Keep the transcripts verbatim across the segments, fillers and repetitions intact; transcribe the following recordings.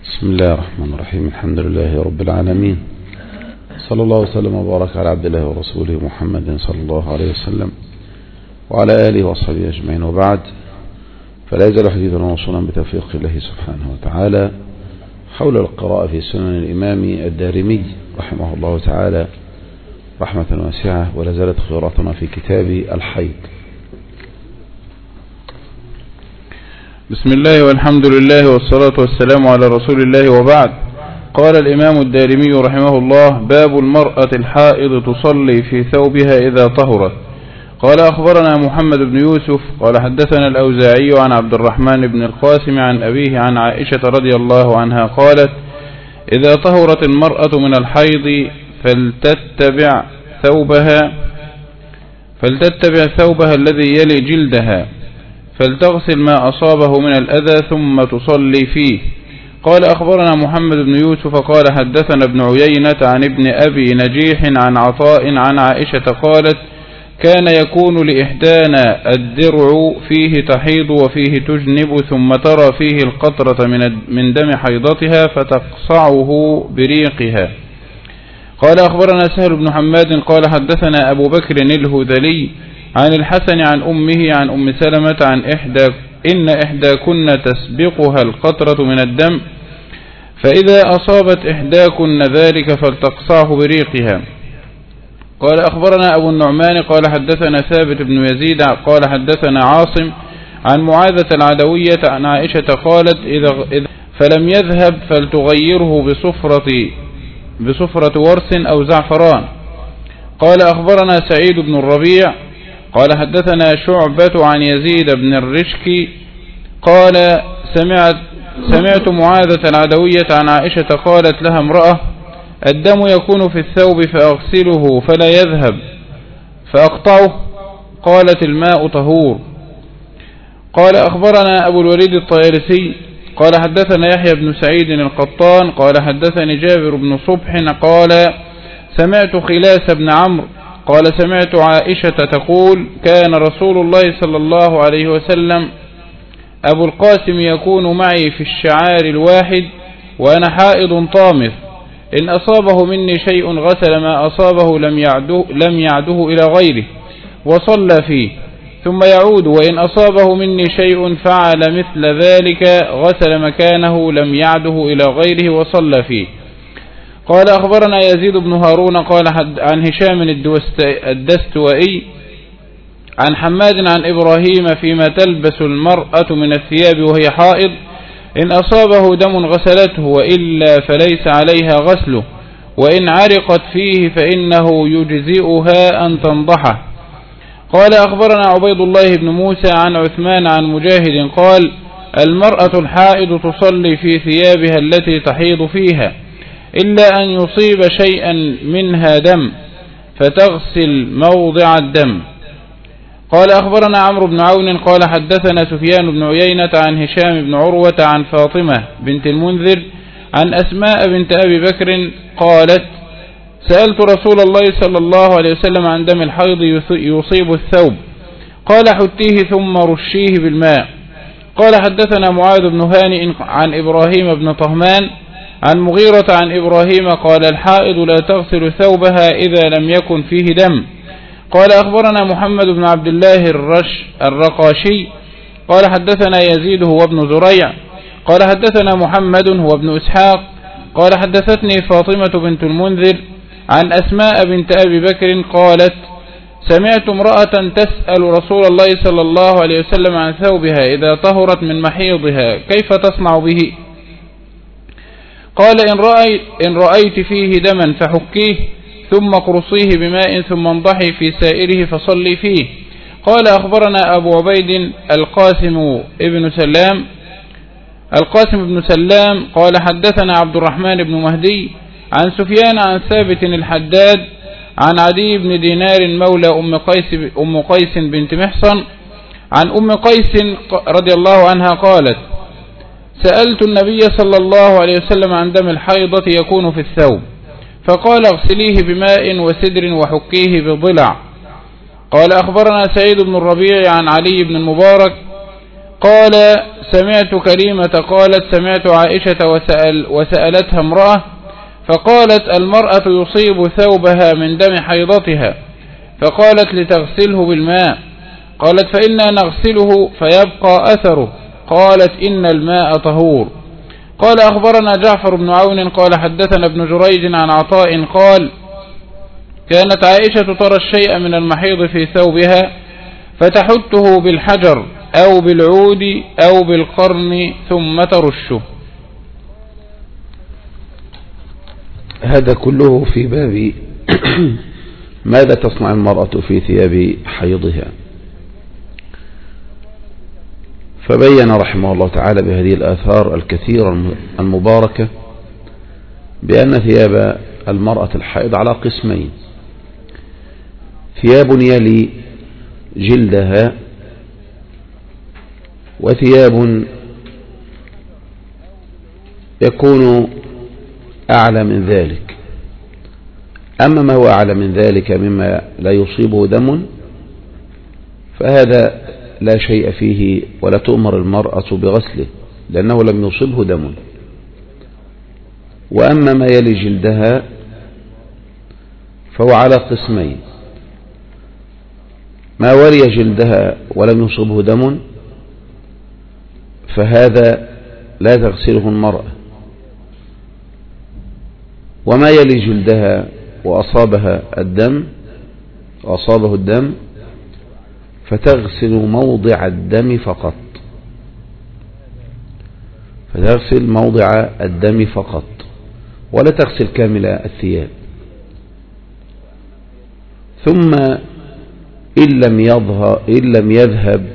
بسم الله الرحمن الرحيم. الحمد لله رب العالمين، صلى الله وسلم وبارك على عبد الله ورسوله محمد صلى الله عليه وسلم وعلى آله وصحبه أجمعين، وبعد، فلا يزال حديثنا موصولا بتوفيق الله سبحانه وتعالى حول القراءة في سنن الإمام الدارمي رحمه الله تعالى رحمة واسعة، ولا زالت خيراتنا في كتاب الحيض. بسم الله والحمد لله والصلاة والسلام على رسول الله، وبعد. قال الإمام الدارمي رحمه الله: باب المرأة الحائض تصلي في ثوبها إذا طهرت. قال: أخبرنا محمد بن يوسف قال حدثنا الأوزاعي عن عبد الرحمن بن القاسم عن أبيه عن عائشة رضي الله عنها قالت: إذا طهرت المرأة من الحيض فلتتبع ثوبها فلتتبع ثوبها الذي يلي جلدها، فلتغسل ما أصابه من الأذى ثم تصلي فيه. قال: أخبرنا محمد بن يوسف قال حدثنا ابن عيينة عن ابن أبي نجيح عن عطاء عن عائشة قالت: كان يكون لإحدانا الدرع فيه تحيض وفيه تجنب، ثم ترى فيه القطرة من دم حيضتها فتقصعه بريقها. قال: أخبرنا سهل بن حماد قال حدثنا أبو بكر الهذلي عن الحسن عن أمه عن أم سلمة عن إحدى إن إحداكن تسبقها القطرة من الدم، فإذا أصابت إحداكن ذلك فلتقصعه بريقها. قال: أخبرنا أبو النعمان قال حدثنا ثابت بن يزيد قال حدثنا عاصم عن معاذة العدوية عن عائشة قالت: إذا فلم يذهب فلتغيره بصفرة بصفرة ورس أو زعفران. قال: أخبرنا سعيد بن الربيع قال حدثنا شعبة عن يزيد بن الرشكي قال: سمعت سمعت معاذة العدوية عن عائشة قالت لها امرأة: الدم يكون في الثوب فأغسله فلا يذهب فأقطعه؟ قالت: الماء طهور. قال: أخبرنا أبو الوليد الطيالسي قال حدثنا يحيى بن سعيد القطان قال حدثني جابر بن صبح قال: سمعت خلاس بن عمرو قال: سمعت عائشة تقول: كان رسول الله صلى الله عليه وسلم أبو القاسم يكون معي في الشعار الواحد وأنا حائض طامث، إن أصابه مني شيء غسل ما أصابه لم يعده, لم يعده إلى غيره وصلى فيه، ثم يعود، وإن أصابه مني شيء فعل مثل ذلك غسل مكانه لم يعده إلى غيره وصلى فيه. قال: أخبرنا يزيد بن هارون قال عن هشام الدستوائي عن حماد عن إبراهيم فيما تلبس المرأة من الثياب وهي حائض، إن أصابه دم غسلته وإلا فليس عليها غسله، وإن عرقت فيه فإنه يجزئها أن تنضحه. قال: أخبرنا عبيد الله بن موسى عن عثمان عن مجاهد قال: المرأة الحائض تصلي في ثيابها التي تحيض فيها إلا أن يصيب شيئا منها دم فتغسل موضع الدم. قال: أخبرنا عمرو بن عون قال حدثنا سفيان بن عيينة عن هشام بن عروة عن فاطمة بنت المنذر عن أسماء بنت أبي بكر قالت: سألت رسول الله صلى الله عليه وسلم عن دم الحيض يصيب الثوب، قال: حتيه ثم رشيه بالماء. قال: حدثنا معاذ بن هانئ عن إبراهيم بن طهمان عن مغيرة عن إبراهيم قال: الحائض لا تغسل ثوبها إذا لم يكن فيه دم. قال: أخبرنا محمد بن عبد الله الرش الرقاشي قال حدثنا يزيد هو ابن زريع قال حدثنا محمد هو ابن إسحاق قال حدثتني فاطمة بنت المنذر عن أسماء بنت أبي بكر قالت: سمعت امرأة تسأل رسول الله صلى الله عليه وسلم عن ثوبها إذا طهرت من محيضها كيف تصنع به؟ قال: إن رأيت, إن رأيت فيه دما فحكيه ثم قرصيه بماء ثم انضحي في سائره فصلي فيه. قال: أخبرنا أبو عبيد القاسم ابن سلام القاسم بن سلام قال حدثنا عبد الرحمن بن مهدي عن سفيان عن ثابت الحداد عن عدي بن دينار مولى أم قيس, أم قيس بنت محصن عن أم قيس رضي الله عنها قالت: سألت النبي صلى الله عليه وسلم عن دم الحيضة يكون في الثوب، فقال: اغسليه بماء وسدر وحكيه بضلع. قال: أخبرنا سعيد بن الربيع عن علي بن المبارك قال سمعت كريمة قالت سمعت عائشة وسأل وسألتها امرأة فقالت المرأة يصيب ثوبها من دم حيضتها فقالت لتغسله بالماء قالت فإنا نغسله فيبقى أثره قالت إن الماء طهور. قال أخبرنا جعفر بن عون قال حدثنا ابن جريج عن عطاء قال كانت عائشة ترى الشيء من المحيض في ثوبها فتحته بالحجر أو بالعود أو بالقرن ثم ترشه. هذا كله في باب ماذا تصنع المرأة في ثياب حيضها. فبين رحمه الله تعالى بهذه الآثار الكثيرة المباركة بأن ثياب المرأة الحائض على قسمين: ثياب يلي جلدها وثياب يكون أعلى من ذلك. أما ما هو أعلى من ذلك مما لا يصيبه دم فهذا لا شيء فيه ولا تؤمر المرأة بغسله لأنه لم يصبه دم. وأما ما يلي جلدها فهو على قسمين: ما ولي جلدها ولم يصبه دم فهذا لا تغسله المرأة، وما يلي جلدها وأصابها الدم وأصابه الدم فتغسل موضع الدم فقط فتغسل موضع الدم فقط ولا تغسل كامل الثياب. ثم إن لم يظهر إن لم يذهب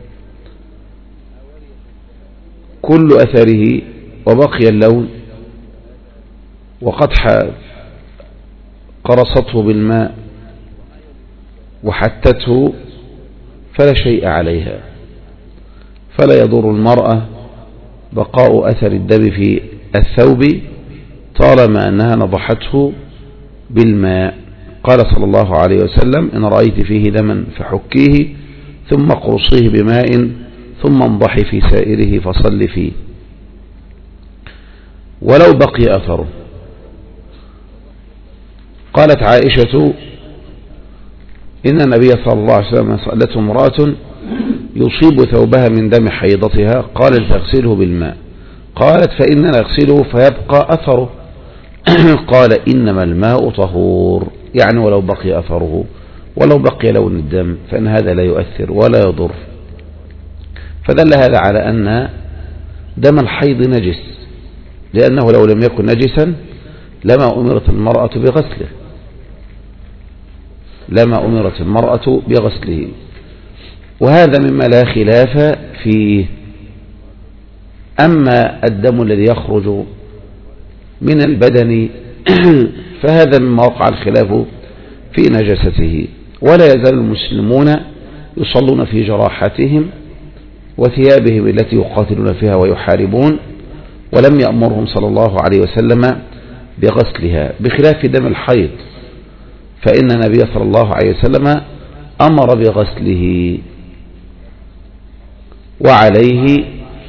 كل أثره وبقي اللون وقد قرصته بالماء وحتته فلا شيء عليها، فلا يضر المرأة بقاء أثر الدم في الثوب طالما أنها نضحته بالماء. قال صلى الله عليه وسلم: إن رأيت فيه دما فحكيه ثم قرصيه بماء ثم انضحي في سائره فصل فيه ولو بقي أثره. قالت عائشة: إن النبي صلى الله عليه وسلم سألته امرأة يصيب ثوبها من دم حيضتها قال لتغسله بالماء، قالت: فإننا نغسله فيبقى أثره قال: إنما الماء طهور، يعني ولو بقي أثره ولو بقي لون الدم فإن هذا لا يؤثر ولا يضر. فدل هذا على أن دم الحيض نجس، لأنه لو لم يكن نجسا لما أمرت المرأة بغسله لما أمرت المرأة بغسله وهذا مما لا خلاف فيه. أما الدم الذي يخرج من البدن فهذا مما وقع الخلاف في نجاسته. ولا يزال المسلمون يصلون في جراحاتهم وثيابهم التي يقاتلون فيها ويحاربون، ولم يأمرهم صلى الله عليه وسلم بغسلها، بخلاف دم الحيض فإن النبي صلى الله عليه وسلم أمر بغسله. وعليه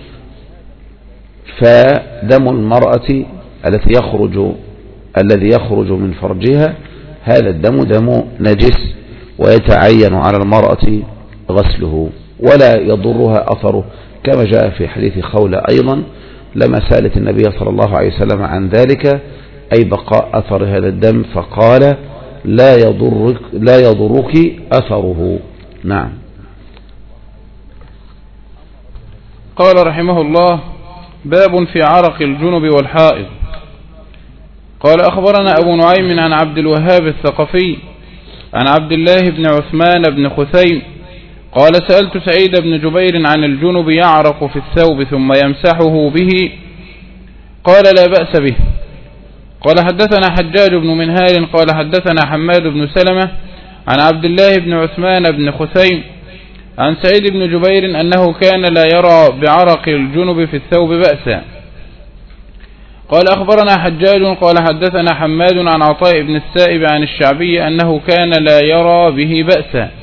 فدم المرأة التي يخرج الذي يخرج من فرجها هذا الدم دم نجس ويتعين على المرأة غسله ولا يضرها أثره، كما جاء في حديث خولة أيضا لما سألت النبي صلى الله عليه وسلم عن ذلك أي بقاء أثر هذا الدم فقال: لا يضرك, لا يضرك أثره. نعم. قال رحمه الله: باب في عرق الجنب والحائض. قال أخبرنا أبو نعيم عن عبد الوهاب الثقفي عن عبد الله بن عثمان بن خثيم قال: سألت سعيد بن جبير عن الجنب يعرق في الثوب ثم يمسحه به قال: لا بأس به. قال حدثنا حجاج بن منهال قال حدثنا حماد بن سلمة عن عبد الله بن عثمان بن خثيم عن سعيد بن جبير أنه كان لا يرى بعرق الجنب في الثوب بأسا. قال أخبرنا حجاج قال حدثنا حماد عن عطاء بن السائب عن الشعبي أنه كان لا يرى به بأسا.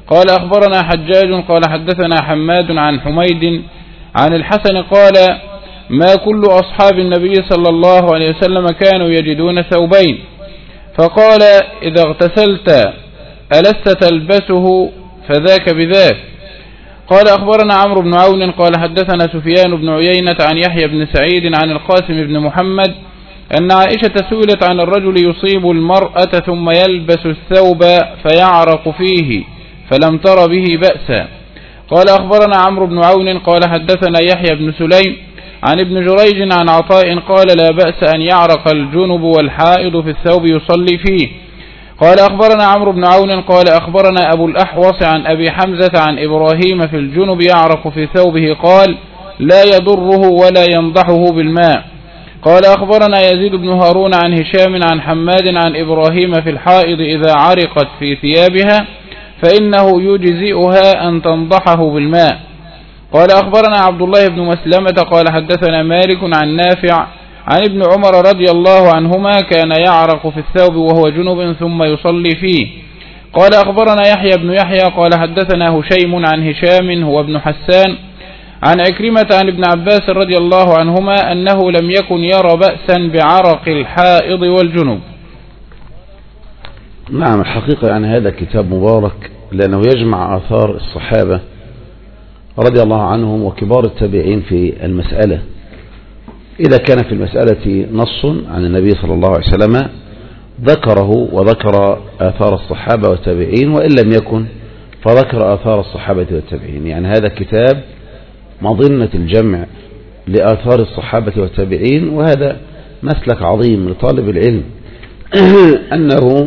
قال أخبرنا حجاج قال حدثنا حماد عن حميد عن الحسن قال ما كل أصحاب النبي صلى الله عليه وسلم كانوا يجدون ثوبين، فقال إذا اغتسلت ألست تلبسه فذاك بذاك. قال أخبرنا عمرو بن عون قال حدثنا سفيان بن عيينة عن يحيى بن سعيد عن القاسم بن محمد أن عائشة سئلت عن الرجل يصيب المرأة ثم يلبس الثوب فيعرق فيه فلم تر به بأسا. قال أخبرنا عمرو بن عون قال حدثنا يحيى بن سليم عن ابن جريج عن عطاء قال لا بأس أن يعرق الجنب والحائض في الثوب يصلي فيه. قال أخبرنا عمرو بن عون قال أخبرنا أبو الأحوص عن أبي حمزة عن إبراهيم في الجنب يعرق في ثوبه قال لا يضره ولا ينضحه بالماء. قال أخبرنا يزيد بن هارون عن هشام عن حماد عن إبراهيم في الحائض إذا عرقت في ثيابها فإنه يجزئها أن تنضحه بالماء. قال أخبرنا عبد الله بن مسلمة قال حدثنا مالك عن نافع عن ابن عمر رضي الله عنهما كان يعرق في الثوب وهو جنب ثم يصلي فيه. قال أخبرنا يحيى بن يحيى قال حدثنا هشيم عن هشام هو ابن حسان عن عكرمة عن ابن عباس رضي الله عنهما أنه لم يكن يرى بأسا بعرق الحائض والجنب. نعم، الحقيقة يعني هذا كتاب مبارك لأنه يجمع آثار الصحابة رضي الله عنهم وكبار التابعين في المسألة. إذا كان في المسألة نص عن النبي صلى الله عليه وسلم ذكره وذكر آثار الصحابة والتابعين، وإن لم يكن فذكر آثار الصحابة والتابعين. يعني هذا كتاب مظنة الجمع لآثار الصحابة والتابعين، وهذا مسلك عظيم لطالب العلم أنه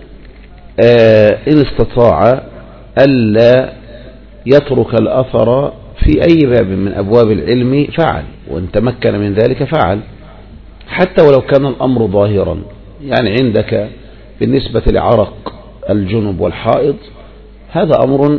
إن استطاع ألا يترك الأثر في أي باب من أبواب العلم فعل، وإن تمكن من ذلك فعل، حتى ولو كان الأمر ظاهرا. يعني عندك بالنسبة لعرق الجنب والحائض هذا أمر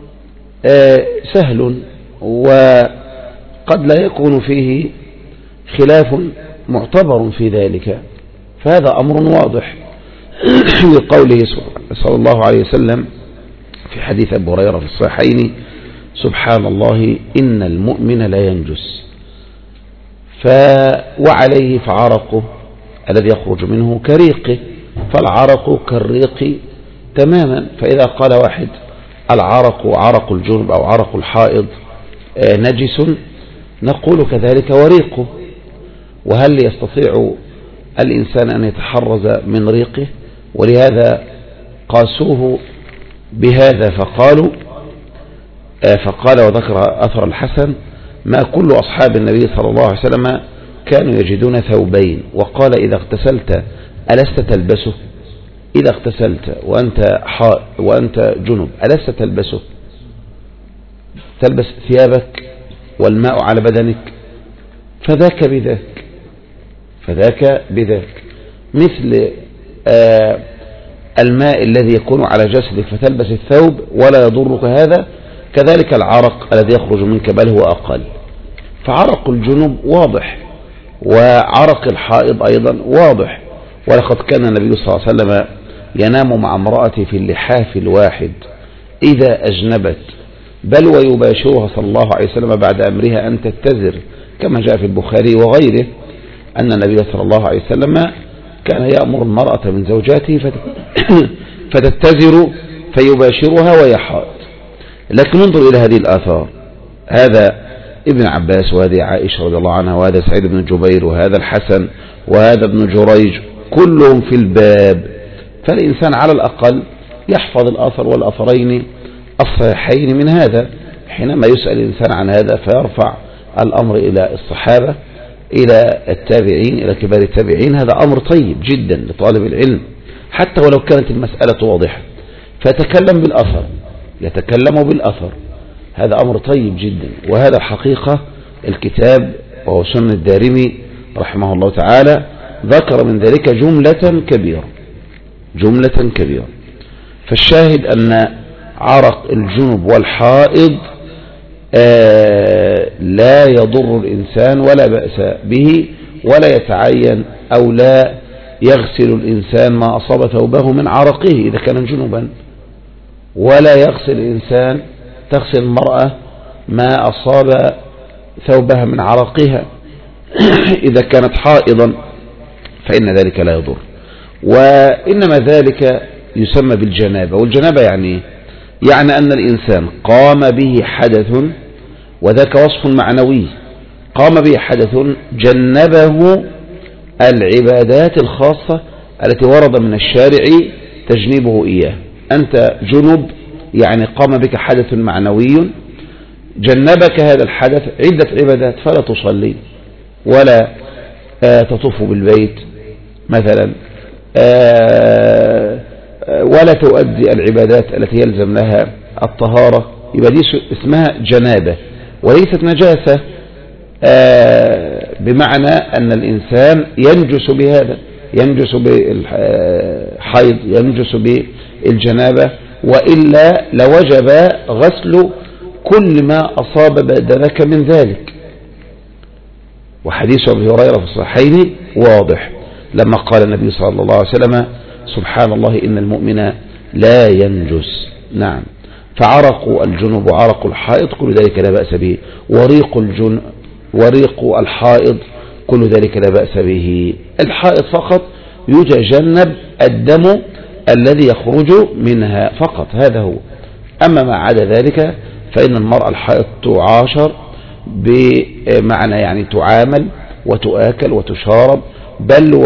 سهل وقد لا يكون فيه خلاف معتبر في ذلك، فهذا أمر واضح لقوله صلى الله عليه وسلم في حديث أبي هريرة في الصحيحين سبحان الله إن المؤمن لا ينجس، ف وعليه فعرقه الذي يخرج منه كريقه، فالعرق كالريق تماما. فإذا قال واحد العرق عرق الجنب أو عرق الحائض نجس نقول كذلك وريقه. وهل يستطيع الإنسان أن يتحرز من ريقه؟ ولهذا قاسوه بهذا فقالوا فقال وذكر أثر الحسن ما كل أصحاب النبي صلى الله عليه وسلم كانوا يجدون ثوبين، وقال إذا اغتسلت ألست تلبسه؟ إذا اغتسلت وأنت حائض وأنت جنب ألست تلبسه؟ تلبس ثيابك والماء على بدنك، فذاك بذاك فذاك بذاك مثل آه الماء الذي يكون على جسدك فتلبس الثوب ولا يضرك هذا، كذلك العرق الذي يخرج منك بل هو أقل. فعرق الجنوب واضح وعرق الحائض أيضا واضح. ولقد كان النبي صلى الله عليه وسلم ينام مع امرأته في اللحاف الواحد إذا أجنبت، بل ويباشرها صلى الله عليه وسلم بعد أمرها أن تتزر، كما جاء في البخاري وغيره أن النبي صلى الله عليه وسلم كان يأمر المرأة من زوجاته فتتزر فيباشرها وهي حائض. لكن انظر إلى هذه الآثار، هذا ابن عباس وهذه عائشة رضي الله عنها وهذا سعيد بن جبير وهذا الحسن وهذا ابن جريج كلهم في الباب. فالإنسان على الأقل يحفظ الآثر والأثرين الصحيحين من هذا. حينما يسأل الإنسان عن هذا فيرفع الأمر إلى الصحابة إلى التابعين إلى كبار التابعين، هذا أمر طيب جدا لطالب العلم حتى ولو كانت المسألة واضحة، فيتكلم بالأثر يتكلم بالأثر هذا أمر طيب جدا. وهذا الحقيقة الكتاب وهو سنن الدارمي رحمه الله تعالى ذكر من ذلك جملة كبيرة جملة كبيرة. فالشاهد أن عرق الجنب والحائض آه لا يضر الإنسان ولا بأس به، ولا يتعين أو لا يغسل الإنسان ما أصاب ثوبه من عرقه إذا كان جنبا. ولا يغسل الإنسان تغسل المرأة ما أصاب ثوبها من عرقها إذا كانت حائضا فإن ذلك لا يضر. وإنما ذلك يسمى بالجنابة. والجنابة يعني يعني أن الإنسان قام به حدث، وذاك وصف معنوي، قام به حدث جنبه العبادات الخاصة التي ورد من الشارع تجنيبه إياه. أنت جنب يعني قام بك حدث معنوي جنبك هذا الحدث عدة عبادات، فلا تصلي ولا آه تطوف بالبيت مثلا، آه ولا تؤدي العبادات التي يلزم لها الطهارة، يبقى دي اسمها جنابة وليست نجاسة، آه بمعنى أن الإنسان ينجس بهذا، ينجس بالحيض، ينجس بالجنابة، وإلا لوجب غسل كل ما أصاب ذاك من ذلك. وحديث أبي هريرة في الصحيحين واضح لما قال النبي صلى الله عليه وسلم سبحان الله إن المؤمن لا ينجس. نعم. فعرق الجنوب وعرق الحائض كل ذلك لا بأس به، وريق الجن وريق الحائض كل ذلك لا بأس به. الحائض فقط يتجنب الدم الذي يخرج منها فقط، هذا هو. أما ما عدا ذلك فإن المرأة الحائض تعاشر بمعنى يعني تعامل وتؤكل وتشارب، بل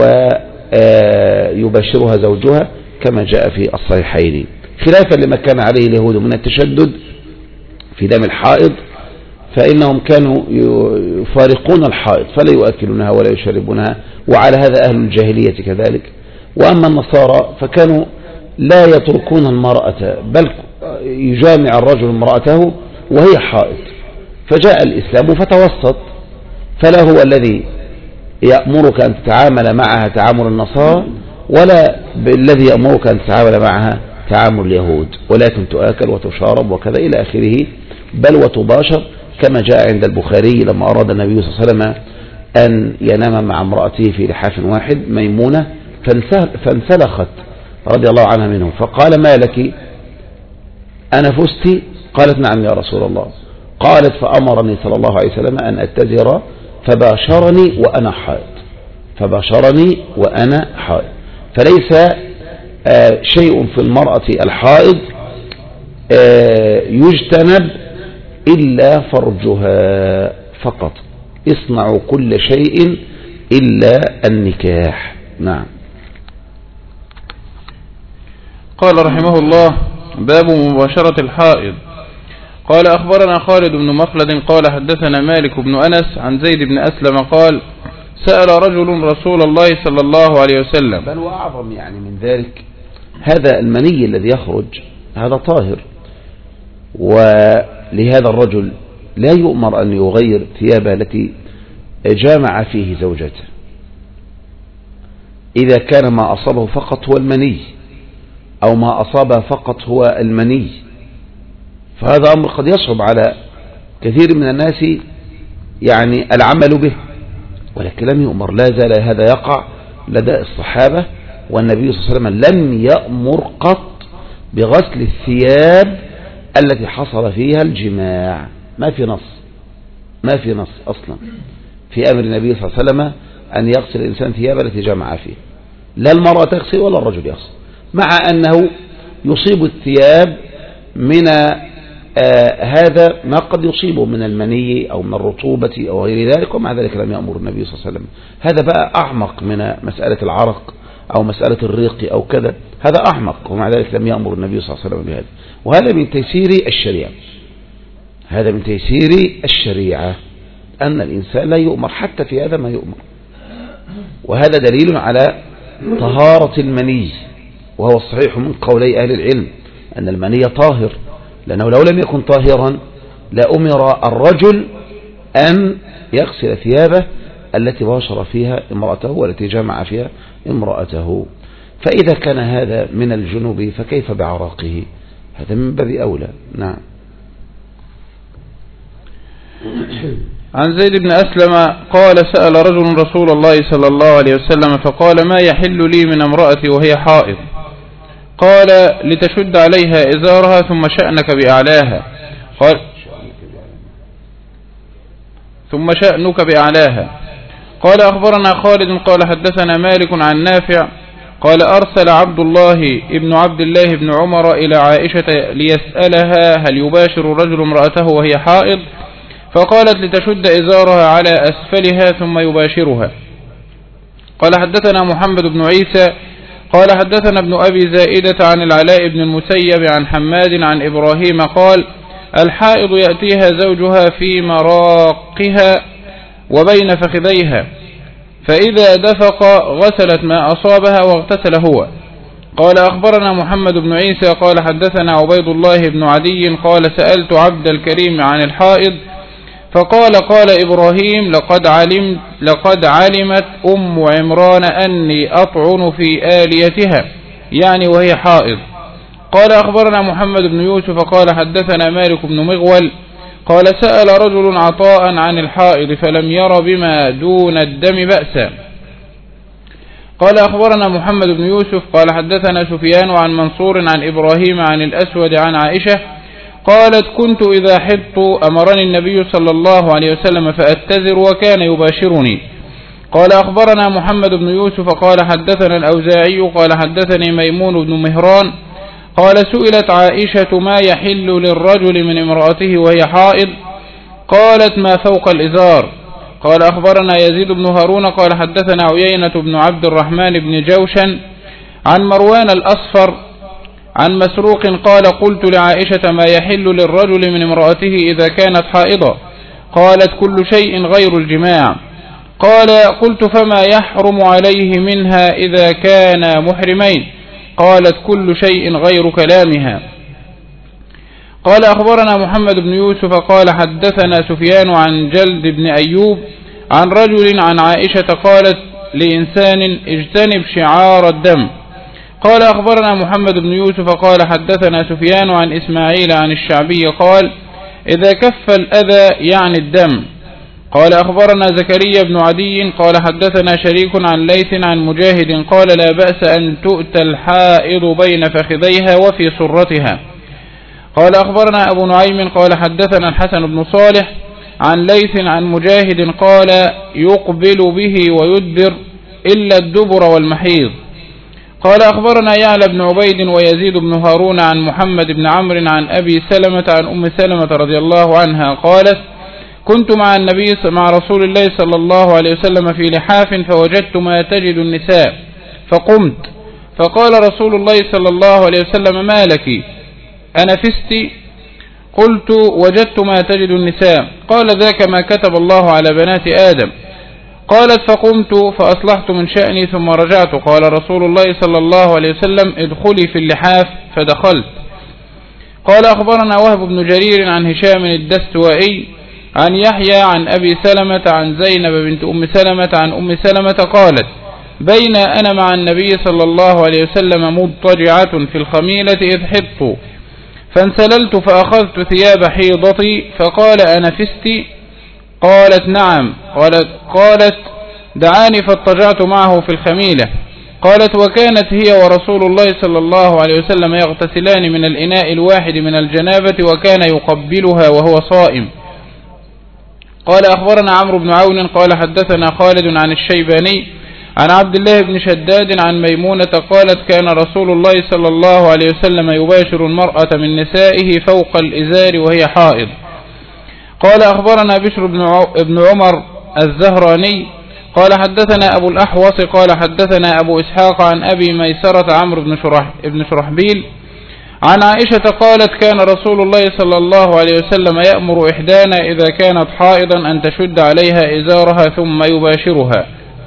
ويبشرها زوجها كما جاء في الصحيحين، خلافا لما كان عليه اليهود من التشدد في دم الحائض، فإنهم كانوا يفارقون الحائض فلا يؤكلونها ولا يشربونها، وعلى هذا أهل الجاهلية كذلك. وأما النصارى فكانوا لا يتركون المرأة بل يجامع الرجل امرأته وهي حائض، فجاء الإسلام فتوسط، فلا هو الذي يأمرك أن تتعامل معها تعامل النصارى ولا الذي يأمرك أن تتعامل معها تعامل اليهود، ولكن تؤكل وتشارب وكذا إلى آخره، بل وتباشر كما جاء عند البخاري لما أراد النبي صلى الله عليه وسلم أن ينام مع امرأته في لحاف واحد ميمونة فانسلخت رضي الله عنها منه، فقال ما لك أنا فزت؟ قالت نعم يا رسول الله. قالت فأمرني صلى الله عليه وسلم أن أتزر فباشرني وأنا حائض، فباشرني وأنا حائض. فليس آه شيء في المرأة الحائض آه يجتنب إلا فرجها فقط، اصنعوا كل شيء إلا النكاح. نعم. قال رحمه الله باب مباشرة الحائض. قال أخبرنا خالد بن مخلد قال حدثنا مالك بن أنس عن زيد بن أسلم قال سأل رجل رسول الله صلى الله عليه وسلم. بل وأعظم يعني من ذلك هذا المني الذي يخرج هذا طاهر، ولهذا الرجل لا يؤمر أن يغير ثيابه التي جامع فيه زوجته إذا كان ما أصابه فقط هو المني أو ما أصاب فقط هو المني، فهذا أمر قد يصعب على كثير من الناس يعني العمل به، ولكن لم يؤمر، لا زال هذا يقع لدى الصحابة، والنبي صلى الله عليه وسلم لم يأمر قط بغسل الثياب التي حصل فيها الجماع. ما في نص ما في نص أصلا في أمر النبي صلى الله عليه وسلم أن يغسل الإنسان ثياب التي جمع فيه، لا المرأة تغسل ولا الرجل يغسل، مع أنه يصيب الثياب من آه هذا ما قد يصيبه من المني أو من الرطوبة أو غير ذلك، ومع ذلك لم يأمر النبي صلى الله عليه وسلم. هذا بقى أعمق من مسألة العرق أو مسألة الريق أو كذا، هذا أعمق، ومع ذلك لم يأمر النبي صلى الله عليه وسلم بهذا. وهذا من تيسير الشريعة، هذا من تيسير الشريعة أن الإنسان لا يؤمر حتى في هذا ما يؤمر، وهذا دليل على طهارة المني، وهو الصحيح من قولي أهل العلم أن المني طاهر، لأنه لو لم يكن طاهرا لأمر الرجل أن يغسل ثيابه التي باشر فيها امرأته والتي جمع فيها امرأته. فإذا كان هذا من الجنوب فكيف بعراقه؟ هذا من باب أولى. نعم. عن زيد بن أسلم قال سأل رجل رسول الله صلى الله عليه وسلم فقال ما يحل لي من امرأتي وهي حائض؟ قال لتشد عليها إزارها ثم شأنك بأعلاها قال ثم شأنك بأعلاها. قال أخبرنا خالد قال حدثنا مالك عن نافع قال أرسل عبد الله ابن عبد الله بن عمر إلى عائشة ليسألها هل يباشر الرجل امرأته وهي حائض، فقالت لتشد إزارها على أسفلها ثم يباشرها. قال حدثنا محمد بن عيسى قال حدثنا ابن أبي زائدة عن العلاء بن المسيب عن حماد عن إبراهيم قال الحائض يأتيها زوجها في مراقها وبين فخذيها، فإذا دفق غسلت ما أصابها واغتسل هو. قال أخبرنا محمد بن عيسى قال حدثنا عبيد الله بن عدي قال سألت عبد الكريم عن الحائض فقال قال إبراهيم لقد علمت, لقد علمت أم عمران أني أطعن في آليتها يعني وهي حائض. قال أخبرنا محمد بن يوسف قال حدثنا مالك بن مغول قال سأل رجل عطاء عن الحائض فلم ير بما دون الدم بأسا. قال أخبرنا محمد بن يوسف قال حدثنا سفيان عن منصور عن إبراهيم عن الأسود عن عائشة قالت كنت إذا حضت أمرني النبي صلى الله عليه وسلم فأتذر وكان يباشرني. قال أخبرنا محمد بن يوسف قال حدثنا الأوزاعي قال حدثني ميمون بن مهران قال سئلت عائشة ما يحل للرجل من امرأته وهي حائض، قالت ما فوق الإزار. قال أخبرنا يزيد بن هارون قال حدثنا عيينة بن عبد الرحمن بن جوشن عن مروان الأصفر عن مسروق قال قلت لعائشة ما يحل للرجل من امرأته إذا كانت حائضة، قالت كل شيء غير الجماع. قال قلت فما يحرم عليه منها إذا كان محرمين، قالت كل شيء غير كلامها. قال أخبرنا محمد بن يوسف قال حدثنا سفيان عن جلد بن أيوب عن رجل عن عائشة قالت لإنسان اجتنب شعار الدم. قال أخبرنا محمد بن يوسف قال حدثنا سفيان عن إسماعيل عن الشعبي قال إذا كف الأذى يعني الدم. قال أخبرنا زكريا بن عدي قال حدثنا شريك عن ليث عن مجاهد قال لا بأس أن تؤتى الحائض بين فخذيها وفي سرتها. قال أخبرنا أبو نعيم قال حدثنا الحسن بن صالح عن ليث عن مجاهد قال يقبل به ويدبر إلا الدبر والمحيض. قال أخبرنا يعلى بن عبيد ويزيد بن هارون عن محمد بن عمرو عن أبي سلمة عن أم سلمة رضي الله عنها قالت كنت مع النبي مع رسول الله صلى الله عليه وسلم في لحاف فوجدت ما تجد النساء فقمت فقال رسول الله صلى الله عليه وسلم ما لك أنفست؟ قلت وجدت ما تجد النساء. قال ذاك ما كتب الله على بنات آدم. قالت فقمت فأصلحت من شأني ثم رجعت. قال رسول الله صلى الله عليه وسلم ادخلي في اللحاف فدخلت. قال أخبرنا وهب بن جرير عن هشام الدستوائي عن يحيى عن أبي سلمة عن زينب بنت أم سلمة عن أم سلمة قالت بين أنا مع النبي صلى الله عليه وسلم مضطجعة في الخميلة إذ حضت فانسللت فأخذت ثياب حيضتي فقال أنفست؟ قالت نعم. قالت, قالت دعاني فاضطجعت معه في الخميلة. قالت وكانت هي ورسول الله صلى الله عليه وسلم يغتسلان من الإناء الواحد من الجنابة وكان يقبلها وهو صائم. قال أخبرنا عمرو بن عون قال حدثنا خالد عن الشيباني عن عبد الله بن شداد عن ميمونة قالت كان رسول الله صلى الله عليه وسلم يباشر المرأة من نسائه فوق الإزار وهي حائض. قال أخبرنا بشر بن عمر الزهراني قال حدثنا أبو الأحوص قال حدثنا أبو إسحاق عن أبي ميسرة عمرو بن شرح ابن شرحبيل عن عائشة قالت كان رسول الله صلى الله عليه وسلم يأمر إحدانا إذا كانت حائضا أن تشد عليها إزارها ثم يباشرها.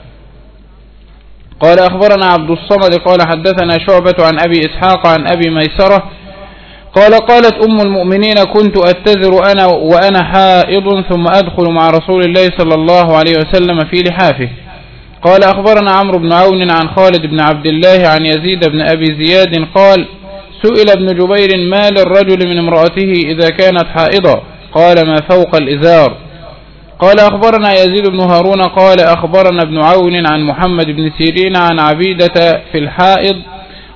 قال أخبرنا عبد الصمد قال حدثنا شعبة عن أبي إسحاق عن أبي ميسرة قال قالت أم المؤمنين كنت أتذر أنا وأنا حائض ثم أدخل مع رسول الله صلى الله عليه وسلم في لحافه. قال أخبرنا عمرو بن عون عن خالد بن عبد الله عن يزيد بن أبي زياد قال سئل ابن جبير ما للرجل من امرأته إذا كانت حائضة؟ قال ما فوق الإزار. قال أخبرنا يزيد بن هارون قال أخبرنا ابن عون عن محمد بن سيرين عن عبيدة في الحائض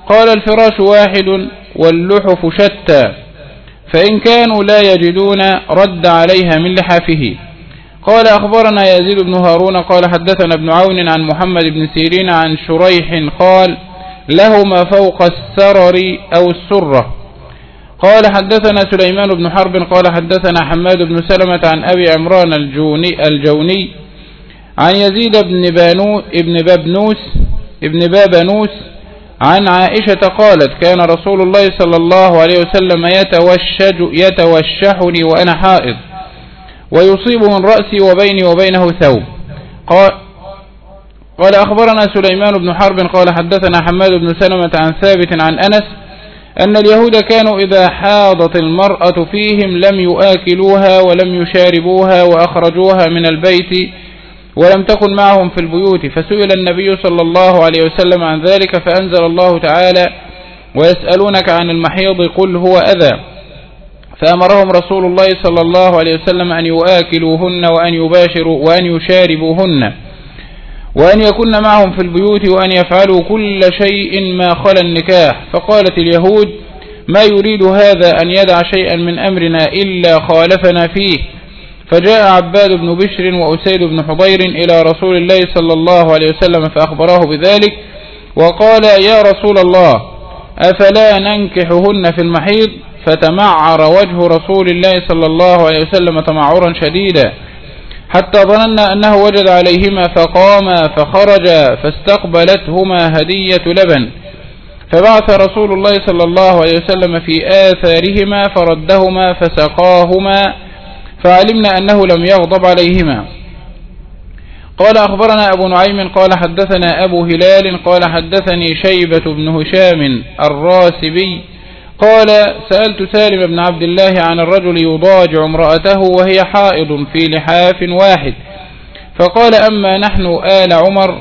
قال الفراش واحد واللحف شتى، فإن كانوا لا يجدون رد عليها من لحافه. قال أخبرنا يزيد بن هارون قال حدثنا ابن عون عن محمد بن سيرين عن شريح قال لهما فوق السرر أو السرة. قال حدثنا سليمان بن حرب قال حدثنا حماد بن سلمة عن أبي عمران الجوني, الجوني عن يزيد بن بانو ابن بابنوس ابن بابنوس عن عائشة قالت كان رسول الله صلى الله عليه وسلم يتوشج يتوشحني وأنا حائض ويصيب من رأسي وبيني وبينه ثوب. قال, قال أخبرنا سليمان بن حرب قال حدثنا حماد بن سلمة عن ثابت عن أنس أن اليهود كانوا إذا حاضت المرأة فيهم لم يؤكلوها ولم يشاربوها وأخرجوها من البيت ولم تكن معهم في البيوت، فسئل النبي صلى الله عليه وسلم عن ذلك فأنزل الله تعالى ويسألونك عن المحيض قل هو أذى، فأمرهم رسول الله صلى الله عليه وسلم أن يؤكلوهن وأن يباشروا وأن يشاربوهن وأن يكن معهم في البيوت وأن يفعلوا كل شيء ما خلا النكاح. فقالت اليهود ما يريد هذا أن يدع شيئا من أمرنا إلا خالفنا فيه. فجاء عباد بن بشر وأسيد بن حضير إلى رسول الله صلى الله عليه وسلم فأخبراه بذلك وقال يا رسول الله أفلا ننكحهن في المحيض؟ فتمعر وجه رسول الله صلى الله عليه وسلم تمعرا شديدا حتى ظننا أنه وجد عليهما فقاما فخرجا فاستقبلتهما هدية لبن، فبعث رسول الله صلى الله عليه وسلم في آثارهما فردهما فسقاهما فعلمنا أنه لم يغضب عليهما. قال أخبرنا أبو نعيم قال حدثنا أبو هلال قال حدثني شيبة بن هشام الراسبي قال سألت سالم بن عبد الله عن الرجل يضاجع امرأته وهي حائض في لحاف واحد، فقال أما نحن آل عمر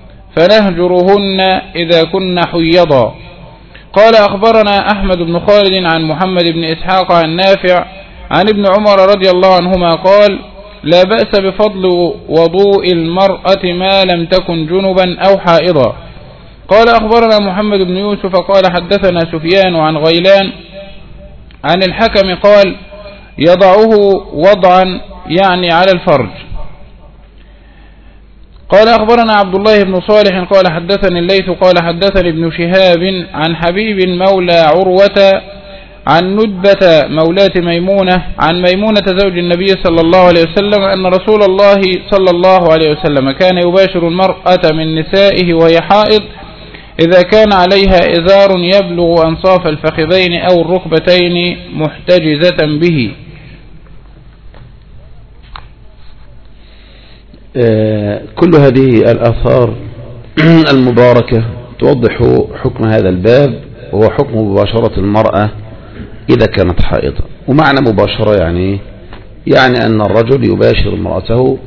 فنهجرهن إذا كن حيضا. قال أخبرنا أحمد بن خالد عن محمد بن إسحاق عن نافع عن ابن عمر رضي الله عنهما قال لا بأس بفضل وضوء المرأة ما لم تكن جنبا أو حائضا. قال أخبرنا محمد بن يوسف قال حدثنا سفيان عن غيلان عن الحكم قال يضعه وضعا يعني على الفرج. قال أخبرنا عبد الله بن صالح قال حدثني الليث قال حدثني ابن شهاب عن حبيب مولى عروة عن ندبة مولاة ميمونة عن ميمونة زوج النبي صلى الله عليه وسلم أن رسول الله صلى الله عليه وسلم كان يباشر المرأة من نسائه وهي حائض إذا كان عليها إزار يبلغ أنصاف الفخذين أو الركبتين محتجزة به. كل هذه الآثار المباركة توضح حكم هذا الباب، وهو حكم مباشرة المرأة إذا كانت حائضة. ومعنى مباشرة يعني يعني أن الرجل يباشر امرأته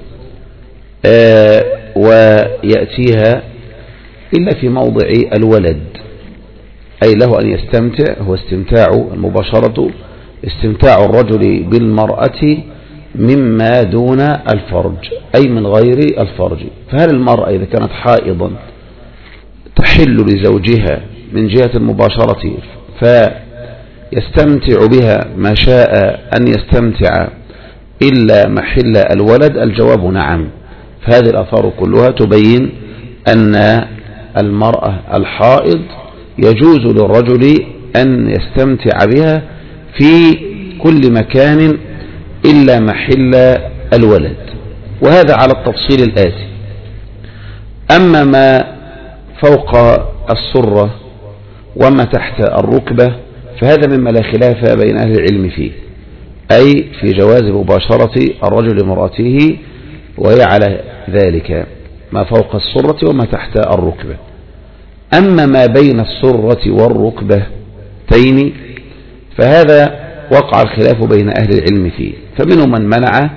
ويأتيها إلا في موضع الولد، أي له أن يستمتع، هو استمتاع المباشرة استمتاع الرجل بالمرأة مما دون الفرج، أي من غير الفرج. فهل المرأة إذا كانت حائضا تحل لزوجها من جهة المباشرة فيستمتع بها ما شاء أن يستمتع إلا محل الولد؟ الجواب نعم. فهذه الآثار كلها تبين أن المرأة الحائض يجوز للرجل أن يستمتع بها في كل مكان إلا محل الولد، وهذا على التفصيل الآتي. أما ما فوق السرة وما تحت الركبة فهذا مما لا خلاف بين أهل العلم فيه، أي في جواز مباشرة الرجل لامرأته وهي على ذلك ما فوق السرة وما تحت الركبة. أما ما بين السرة والركبتين فهذا وقع الخلاف بين أهل العلم فيه، فمنهم من منع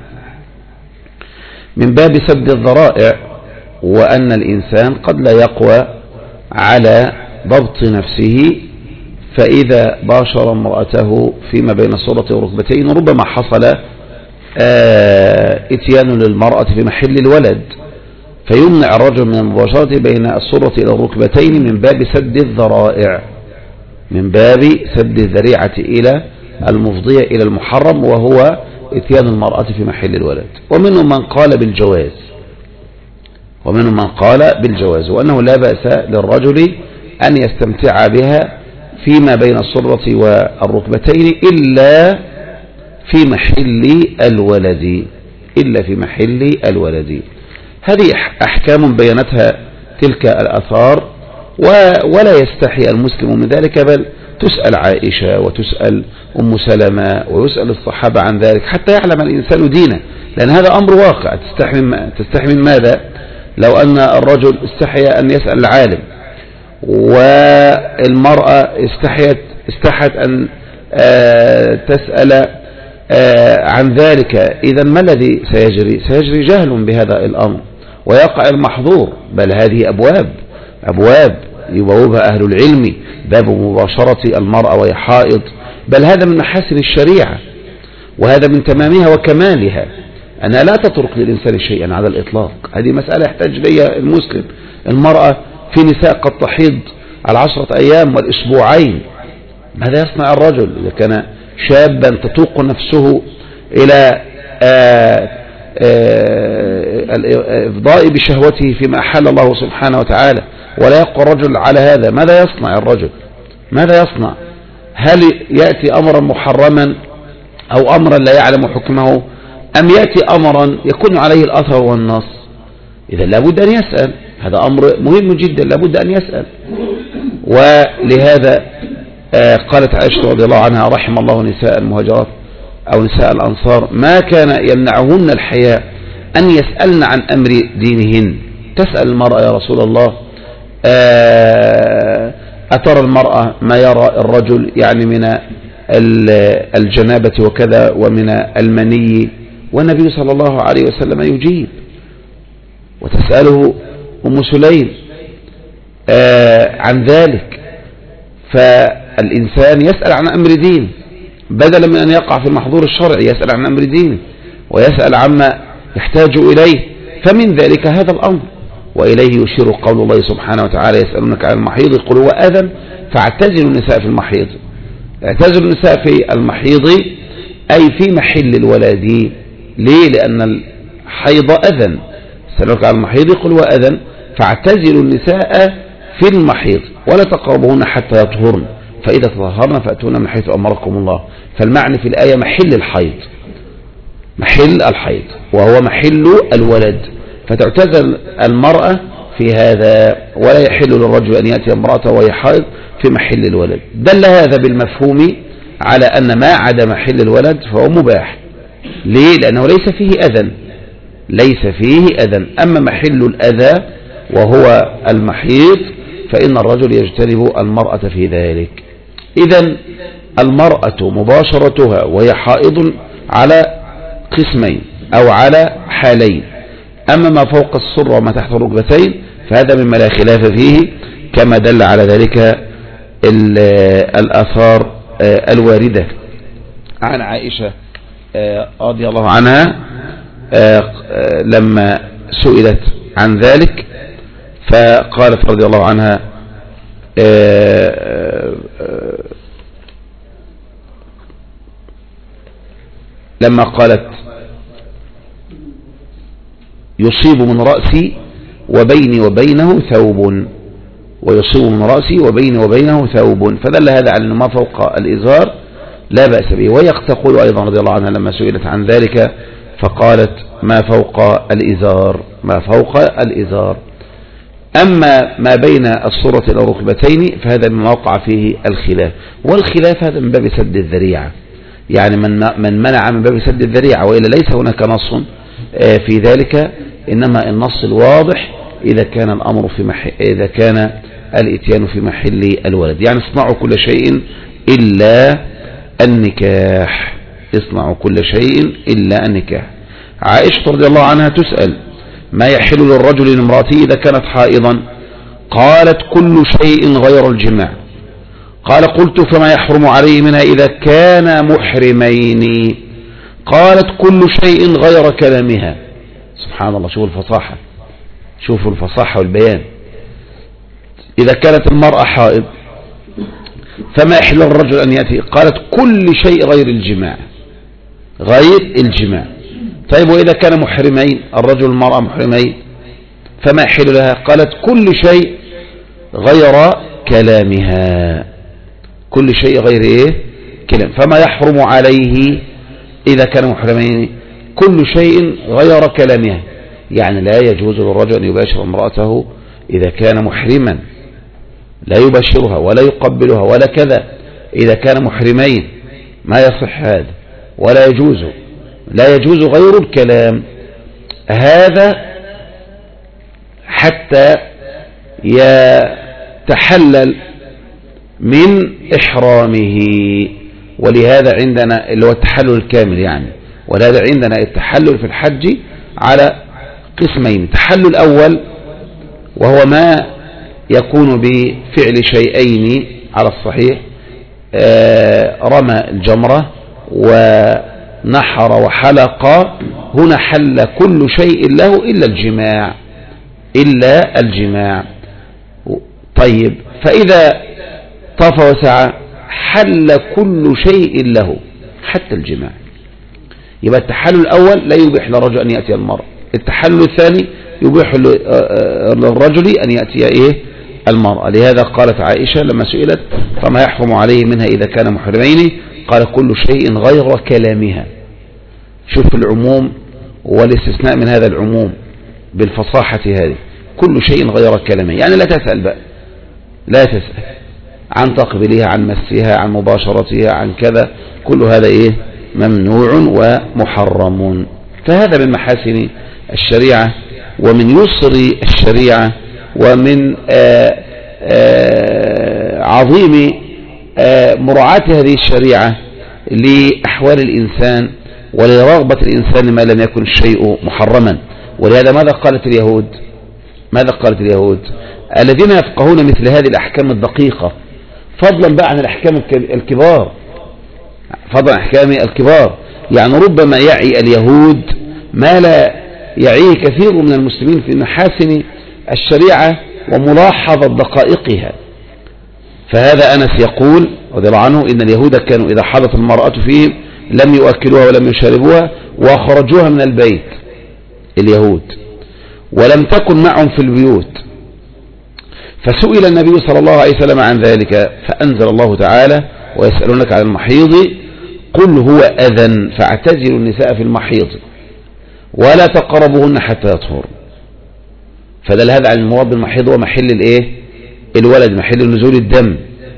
من باب سد الذرائع، وأن الإنسان قد لا يقوى على ضبط نفسه، فإذا باشر امرأته فيما بين السرة والركبتين ربما حصل اتيان للمرأة في محل الولد، فيمنع الرجل من المباشرة بين السرة إلى الركبتين من باب سد الذرائع، من باب سد الذريعة إلى المفضية إلى المحرم، وهو اتيان المرأة في محل الولد. ومنهم من قال بالجواز ومنهم من قال بالجواز وأنه لا بأس للرجل أن يستمتع بها فيما بين السرة والركبتين إلا في محل الولد إلا في محل الولد. هذه أحكام بينتها تلك الآثار، ولا يستحي المسلم من ذلك، بل تسأل عائشة وتسأل أم سلمة ويسأل الصحابة عن ذلك حتى يعلم الإنسان دينه، لأن هذا أمر واقع. تستحي من, تستحي من ماذا؟ لو أن الرجل استحي أن يسأل العالم، والمرأة استحيت استحت أن تسأل عن ذلك، إذا ما الذي سيجري؟ سيجري جهل بهذا الأمر ويقع المحظور. بل هذه أبواب أبواب يبوبها أهل العلم، باب مباشرة المرأة وهي حائض، بل هذا من محاسن الشريعة وهذا من تمامها وكمالها، أنها لا تترك للإنسان شيئا على الإطلاق. هذه مسألة يحتاج لها المسلم. المرأة في نساء قد تحيض على عشرة أيام والأسبوعين، ماذا يصنع الرجل إذا كان شابا تتوق نفسه إلى الإفضاء بشهوته فيما أحل الله سبحانه وتعالى، ولا يقوى الرجل على هذا؟ ماذا يصنع الرجل؟ ماذا يصنع؟ هل يأتي أمرا محرما أو أمرا لا يعلم حكمه، أم يأتي أمرا يكون عليه الأثر والنص؟ إذا لابد أن يسأل، هذا أمر مهم جدا، لابد أن يسأل. ولهذا قالت عائشة رضي الله عنها: رحم الله نساء المهاجرات أو نساء الأنصار ما كان يمنعهن الحياء أن يسألن عن أمر دينهن. تسأل المرأة: يا رسول الله، أترى المرأة ما يرى الرجل يعني من الجنابة وكذا ومن المني؟ والنبي صلى الله عليه وسلم يجيب. وتسأله أم سليم عن ذلك. فالإنسان يسأل عن أمر دين بدلا من أن يقع في المحظور الشرعي، يسأل عن أمر دين ويسأل عما يحتاج إليه، فمن ذلك هذا الأمر. وإليه يشير قول الله سبحانه وتعالى: يسألونك عن المحيض قل هو أذى فاعتزلوا النساء في المحيض. اعتزلوا النساء في المحيض أي في محل الولد. ليه؟ لأن الحيض أذى. يسألونك عن المحيض قل هو أذى فاعتزلوا النساء في المحيض ولا تقربوهن حتى يطهرن فإذا تطهرن فأتونا من حيث أمركم الله. فالمعنى في الآية محل الحيض، محل الحيض وهو محل الولد، فتعتزل المرأة في هذا، ولا يحل للرجل أن يأتي امرأته وهي حائض في محل الولد. دل هذا بالمفهوم على أن ما عدا محل الولد فهو مباح. ليه؟ لأنه ليس فيه أذى، ليس فيه أذى. أما محل الأذى وهو المحيض فإن الرجل يجتنب المرأة في ذلك. إذن المرأة مباشرتها وهي حائض على قسمين أو على حالين. أما ما فوق السرة وما تحت الركبتين فهذا مما لا خلاف فيه، كما دل على ذلك الآثار الواردة عن عائشة رضي الله عنها لما سئلت عن ذلك فقالت رضي الله عنها: لما قالت: يصيب من رأسي وبيني وبينه ثوب، ويصيب من رأسي وبيني وبينه ثوب، فدل هذا على أنه ما فوق الإزار لا بأس به. وهي تقول أيضا رضي الله عنها لما سئلت عن ذلك فقالت: ما فوق الإزار، ما فوق الإزار. أما ما بين الصورة إلى الركبتين فهذا مما وقع فيه الخلاف، والخلاف هذا من باب سد الذريعة، يعني من من منع من باب سد الذريعة، وإلا ليس هناك نص في ذلك، إنما النص الواضح إذا كان الأمر في محل، إذا كان الإتيان في محل الولد. يعني اصنعوا كل شيء إلا النكاح، اصنعوا كل شيء إلا النكاح. عائشة رضي الله عنها تسأل: ما يحل للرجل لامرأته إذا كانت حائضا؟ قالت: كل شيء غير الجماع. قال: قلت: فما يحرم عليه منها إذا كان محرمين؟ قالت: كل شيء غير كلامها. سبحان الله، شوف الفصاحة، شوفوا الفصاحة والبيان. إذا كانت المرأة حائض فما يحل الرجل أن يأتي؟ قالت كل شيء غير الجماع، غير الجماع. طيب وإذا كان محرمين الرجل والمرأة محرمين فما يحل لها؟ قالت كل شيء غير كلامها، كل شيء غير إيه؟ كلام. فما يحرم عليه إذا كان محرمين؟ كل شيء غير كلامها، يعني لا يجوز للرجل أن يباشر امرأته إذا كان محرما، لا يباشرها ولا يقبلها ولا كذا. إذا كان محرمين ما يصح هذا ولا يجوز، لا يجوز غير الكلام. هذا حتى يتحلل من إحرامه. ولهذا عندنا اللي هو التحلل الكامل يعني، ولهذا عندنا التحلل في الحج على قسمين. التحلل الأول وهو ما يكون بفعل شيئين على الصحيح، رمى الجمرة ونحر وحلق، هنا حل كل شيء له إلا الجماع، إلا الجماع. طيب فإذا طاف وسعى حل كل شيء له حتى الجماع. يبقى التحلل الأول لا يبيح للرجل أن يأتي المرأة، التحلل الثاني يبيح للرجل أن يأتي إيه؟ المرأة. لهذا قالت عائشة لما سئلت فما يحرم عليه منها إذا كان محرمين؟ قال كل شيء غير كلامها. شوف العموم والاستثناء من هذا العموم بالفصاحة هذه، كل شيء غير كلامها، يعني لا تسأل بقى، لا تسأل عن تقبلها، عن مسها، عن مباشرتها، عن كذا، كل هذا إيه؟ ممنوع ومحرم. فهذا من محاسن الشريعة ومن يسر الشريعة ومن آآ آآ عظيم آآ مراعاة هذه الشريعة لأحوال الإنسان ولرغبة الإنسان ما لم يكن الشيء محرما. ولهذا ماذا قالت اليهود؟ ماذا قالت اليهود الذين يفقهون مثل هذه الأحكام الدقيقة، فضلا بقى عن الأحكام الكبار، فضلا عن الأحكام الكبار. يعني ربما يعي اليهود ما لا يعيه كثير من المسلمين في محاسن الشريعة وملاحظة دقائقها. فهذا أنس يقول رضي الله عنه إن اليهود كانوا إذا حضت المرأة فيهم لم يؤكلوها ولم يشربوها وخرجوها من البيت، اليهود، ولم تكن معهم في البيوت. فسئل النبي صلى الله عليه وسلم عن ذلك فأنزل الله تعالى ويسألونك عن المحيض قل هو أذى فاعتزلوا النساء في المحيض ولا تقربوهن حتى يطهر. فدل هذا عن المراد بالمحيض هو محل الايه؟ الولد، محل نزول الدم.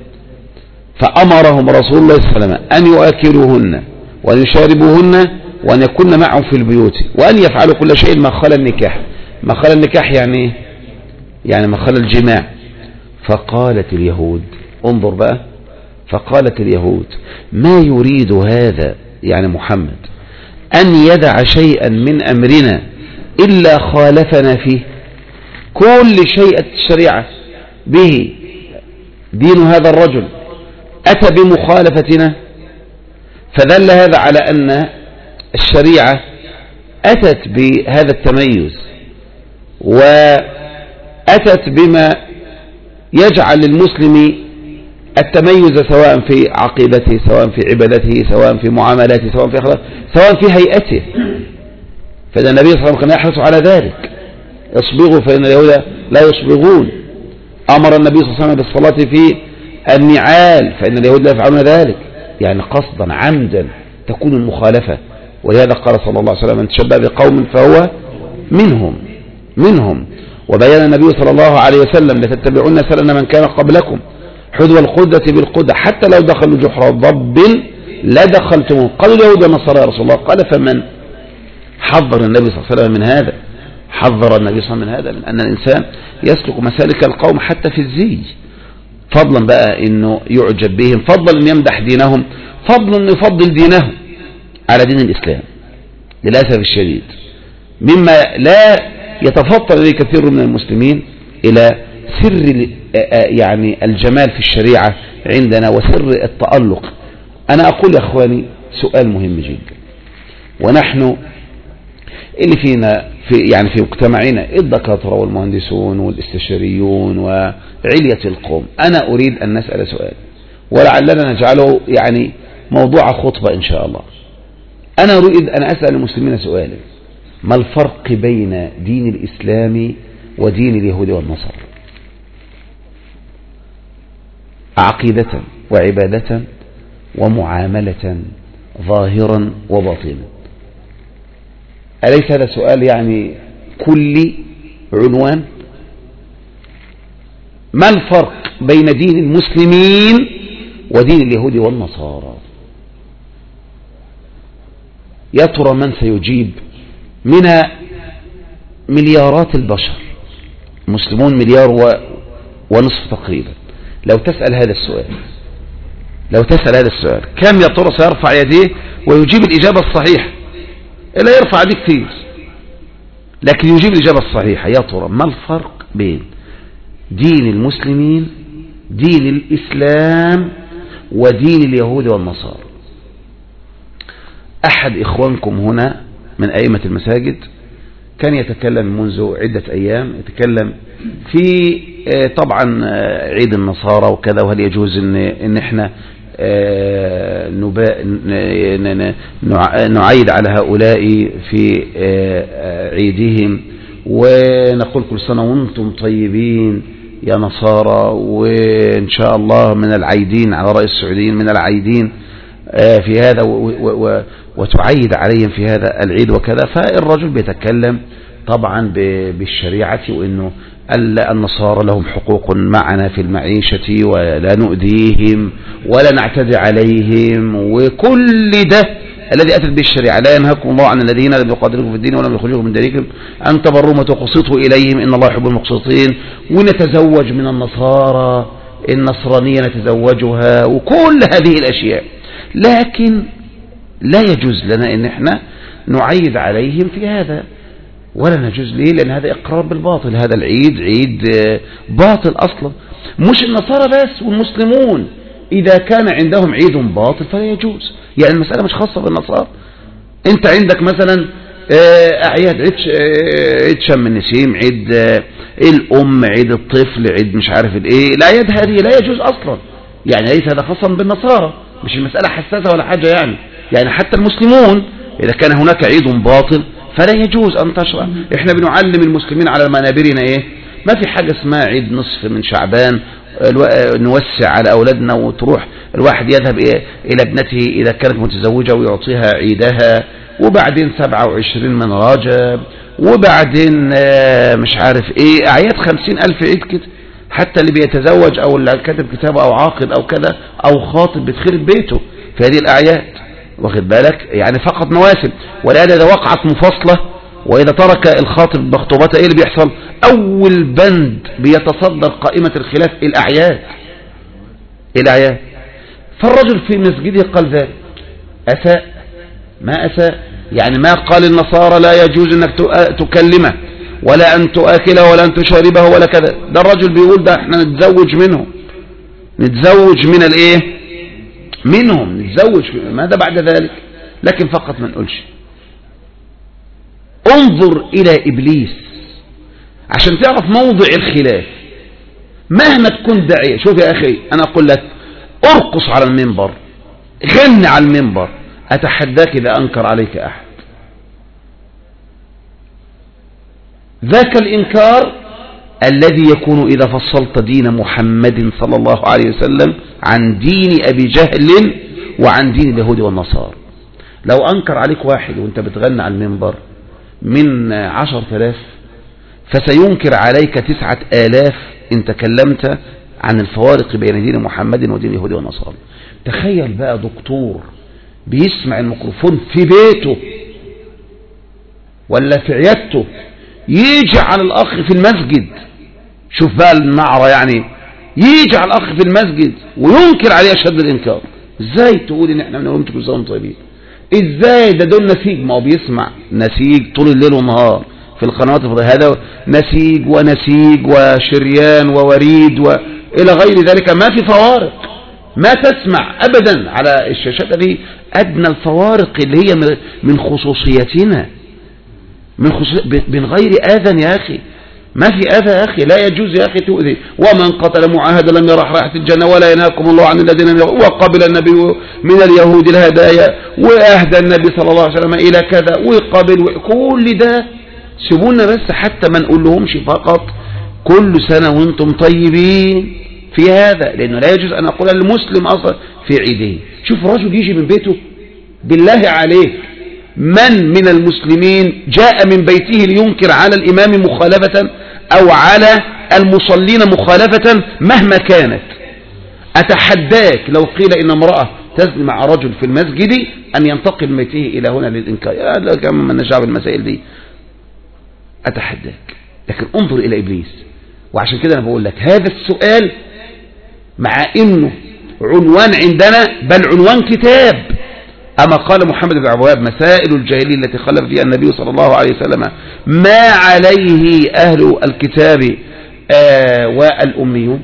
فأمرهم رسول الله صلى الله عليه وسلم أن يؤكلوهن وأن يشاربوهن وأن يكون معهم في البيوت وأن يفعلوا كل شيء ما خلا النكاح. ما خلا النكاح يعني يعني ما خلا الجماع. فقالت اليهود، انظر بقى، فقالت اليهود ما يريد هذا يعني محمد أن يدع شيئا من أمرنا إلا خالفنا فيه. كل شيء الشريعة به دين هذا الرجل أتى بمخالفتنا. فدل هذا على أن الشريعة أتت بهذا التميز وأتت بما يجعل للمسلم التميز سواء في عقيدته، سواء في عبادته، سواء في معاملاته، سواء في أخلاقه، سواء في هيئته. فإذا النبي صلى الله عليه وسلم كان يحرص على ذلك. اصبغوا فإن اليهود لا يصبغون. أمر النبي صلى الله عليه وسلم بالصلاة في النعال فإن اليهود لا يفعلون ذلك، يعني قصدا عمدا تكون المخالفة. ولهذا قال صلى الله عليه وسلم من تشبه بقوم فهو منهم منهم وبين النبي صلى الله عليه وسلم لتتبعون سنن من كان قبلكم حذو القدة بالقدة حتى لو دخلوا جحر ضب لدخلتموه. قالوا اليهود والنصارى يا رسول الله. قال فمن؟ حذر النبي صلى الله عليه وسلم من هذا، حذر النبي صلى الله عليه وسلم من هذا، من أن الإنسان يسلك مسالك القوم حتى في الزي، فضلا بقى إنه يعجب بهم، فضلا إن يمدح دينهم، فضلا إنه يفضل دينهم على دين الإسلام. للأسف الشديد مما لا يتفطر إليه كثير من المسلمين إلى سر يعني الجمال في الشريعة عندنا وسر التألق. أنا أقول يا أخواني سؤال مهم جدا، ونحن اللي فينا في يعني في مجتمعنا الدكاترة والمهندسون والاستشاريون وعلية القوم. أنا أريد أن نسأل سؤال ولعلنا نجعله يعني موضوع خطبة إن شاء الله. أنا أريد أن أسأل المسلمين سؤالا: ما الفرق بين دين الإسلام ودين اليهود والنصارى؟ عقيدة وعبادة ومعاملة ظاهرا وباطنا. أليس هذا سؤال يعني كلي عنوان؟ ما الفرق بين دين المسلمين ودين اليهود والنصارى؟ يا ترى من سيجيب من مليارات البشر؟ مسلمون مليار ونصف تقريبا. لو تسأل هذا السؤال لو تسأل هذا السؤال كم يا ترى سيرفع يديه ويجيب الإجابة الصحيحة؟ لا يرفع يديه كثير، لكن يجيب الإجابة الصحيحة. يا ترى ما الفرق بين دين المسلمين، دين الإسلام، ودين اليهود والنصارى؟ أحد إخوانكم هنا من أئمة المساجد كان يتكلم منذ عدة أيام، يتكلم في طبعا عيد النصارى وكذا، وهل يجوز إن, إن إحنا نعيد على هؤلاء في عيدهم ونقول كل سنة وانتم طيبين يا نصارى، وإن شاء الله من العيدين على رأي السعوديين من العيدين في هذا، وتعيد عليهم في هذا العيد وكذا. فالرجل بيتكلم طبعا بالشريعة، وإنه النصارى لهم حقوق معنا في المعيشة ولا نؤذيهم ولا نعتدي عليهم، وكل ده الذي أتت به الشريعة. لا ينهاكم الله عن الذين لم يقاتلوكم في الدين ولم يخرجوكم من ديركم أن تبروهم وتقسطوا إليهم إن الله يحب المقسطين، ونتزوج من النصارى، النصرانية نتزوجها، وكل هذه الأشياء. لكن لا يجوز لنا ان احنا نعيد عليهم في هذا، ولا نجوز. ليه؟ لان هذا اقرار بالباطل. هذا العيد عيد باطل اصلا. مش النصارى بس، والمسلمون اذا كان عندهم عيد باطل فلا يجوز. يعني المسألة مش خاصة بالنصارى. انت عندك مثلا اعياد عيد عيد شم النسيم، عيد الام، عيد الطفل، عيد مش عارف الايه، الاعياد هذه لا يجوز اصلا. يعني ليس هذا خاصا بالنصارى، مش المسألة حساسة ولا حاجة. يعني يعني حتى المسلمون إذا كان هناك عيد باطل فلا يجوز أن تشرع. إحنا بنعلم المسلمين على منابرنا إيه؟ ما في حاجة اسمها عيد نصف من شعبان نوسع على أولادنا وتروح الواحد يذهب إيه إلى ابنته إذا كانت متزوجة ويعطيها عيدها، وبعدين سبعة وعشرين من رجب، وبعدين مش عارف إيه أعياد خمسين ألف عيد كده. حتى اللي بيتزوج أو اللي كاتب كتابه أو عاقد أو كذا أو خاطب بتخرب بيته في هذه الأعياد، واخد بالك؟ يعني فقط مواسم. ولهذا إذا وقعت مفاصلة وإذا ترك الخاطب مخطوبته إيه اللي بيحصل؟ أول بند بيتصدر قائمة الخلاف الأعياد. الأعياد. فالرجل في مسجده قال ذلك، أساء؟ ما أساء. يعني ما قال النصارى لا يجوز أنك تكلمه ولا أن تؤكله ولا أن تشاربه ولا كذا. ده الرجل بيقول ده احنا نتزوج منهم، نتزوج من الايه منهم، نتزوج ماذا بعد ذلك. لكن فقط ما نقولش. انظر إلى إبليس عشان تعرف موضع الخلاف. مهما تكون داعية، شوف يا أخي أنا أقول لك ارقص على المنبر، غني على المنبر، أتحداك إذا أنكر عليك أحد. ذاك الإنكار الذي يكون إذا فصلت دين محمد صلى الله عليه وسلم عن دين أبي جهل وعن دين اليهود والنصارى. لو أنكر عليك واحد وانت بتغني على المنبر من عشر ثلاث، فسينكر عليك تسعة آلاف إن تكلمت عن الفوارق بين دين محمد ودين اليهود والنصارى. تخيل بقى دكتور بيسمع الميكروفون في بيته ولا في عيادته، يجي على الأخ في المسجد، شوف بقى النعرة، يعني يجي على الأخ في المسجد وينكر عليه أشد الإنكار. إزاي تقول إن إحنا بنقول كل سنة طيبين؟ إزاي؟ ده دول نسيج، ما هو بيسمع نسيج طول الليل والنهار في القنوات الفضائية. هذا نسيج ونسيج وشريان ووريد وإلى غير ذلك، ما في فوارق، ما تسمع أبدا على الشاشات هذه أدنى الفوارق اللي هي من خصوصيتنا. من, من غير آذى يا أخي، ما في أذى يا أخي، لا يجوز يا أخي تؤذي. ومن قتل معاهدا لم يرح رائحة الجنة ولا ينهاكم الله عن الذين. وقبل النبي من اليهود الهدايا، وأهدى النبي صلى الله عليه وسلم إلى كذا، وقبل كل ده. سيبونا بس حتى ما نقول لهمش فقط كل سنة وانتم طيبين في هذا، لأنه لا يجوز أن أقول المسلم أصلا في عيده. شوف رجل يجي من بيته، بالله عليك من من المسلمين جاء من بيته لينكر على الإمام مخالفة أو على المصلين مخالفة مهما كانت؟ أتحداك لو قيل إن امرأة تزني مع رجل في المسجد أن ينتقل من بيته إلى هنا للإنكار. يا لا كم من نشعب المسائل دي، أتحداك. لكن انظر إلى إبليس. وعشان كده أنا بقول لك هذا السؤال مع إنه عنوان عندنا، بل عنوان كتاب. أما قال محمد بن عبد الوهاب مسائل الجاهلية التي خلف فيها النبي صلى الله عليه وسلم ما عليه أهل الكتاب آه والأميون،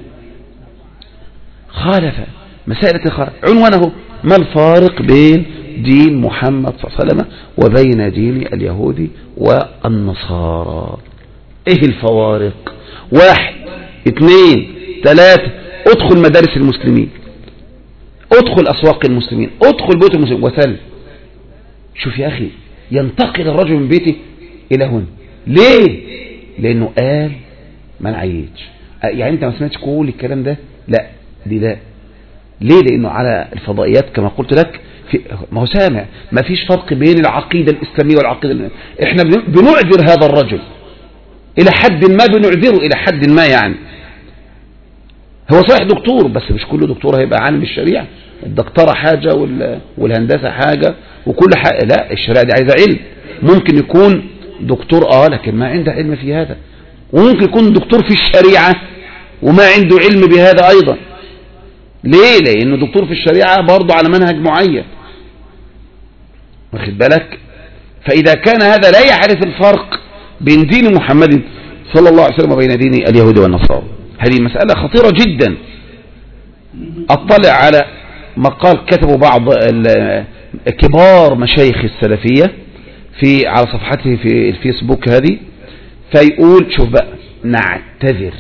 خالف مسائل خالف. عنوانه ما الفارق بين دين محمد صلى الله عليه وسلم وبين دين اليهود والنصارى؟ ايه الفوارق؟ واحد اثنين ثلاثة. ادخل مدارس المسلمين، ادخل أسواق المسلمين، ادخل بيوت المسلمين وسل. شوف يا أخي، ينتقل الرجل من بيته إلى هنا. ليه؟ لأنه قال ما نعيدش. يعني أنت ما سمعتش كل الكلام ده؟ لا دي لا. ليه؟ لأنه على الفضائيات كما قلت لك في ما هو سامع، ما فيش فرق بين العقيدة الإسلامية والعقيدة الإسلامية. احنا بنعذر هذا الرجل إلى حد ما، بنعذره إلى حد ما. يعني هو صحيح دكتور، بس مش كل دكتور هيبقى عالم الشريعة. الدكتورة حاجة والهندسة حاجة وكل حاجة. لا، الشريعة دي عايزة علم. ممكن يكون دكتور اه لكن ما عنده علم في هذا، وممكن يكون دكتور في الشريعة وما عنده علم بهذا أيضا. ليه؟ لأنه دكتور في الشريعة برضه على منهج معين، واخد بالك؟ فإذا كان هذا لا يعرف الفرق بين دين محمد صلى الله عليه وسلم وبين دين اليهود والنصارى، هذه مسألة خطيرة جدا. اطلع على مقال كتبه بعض كبار مشايخ السلفية في على صفحته في الفيسبوك هذه، فيقول شوف بقى، نعتذر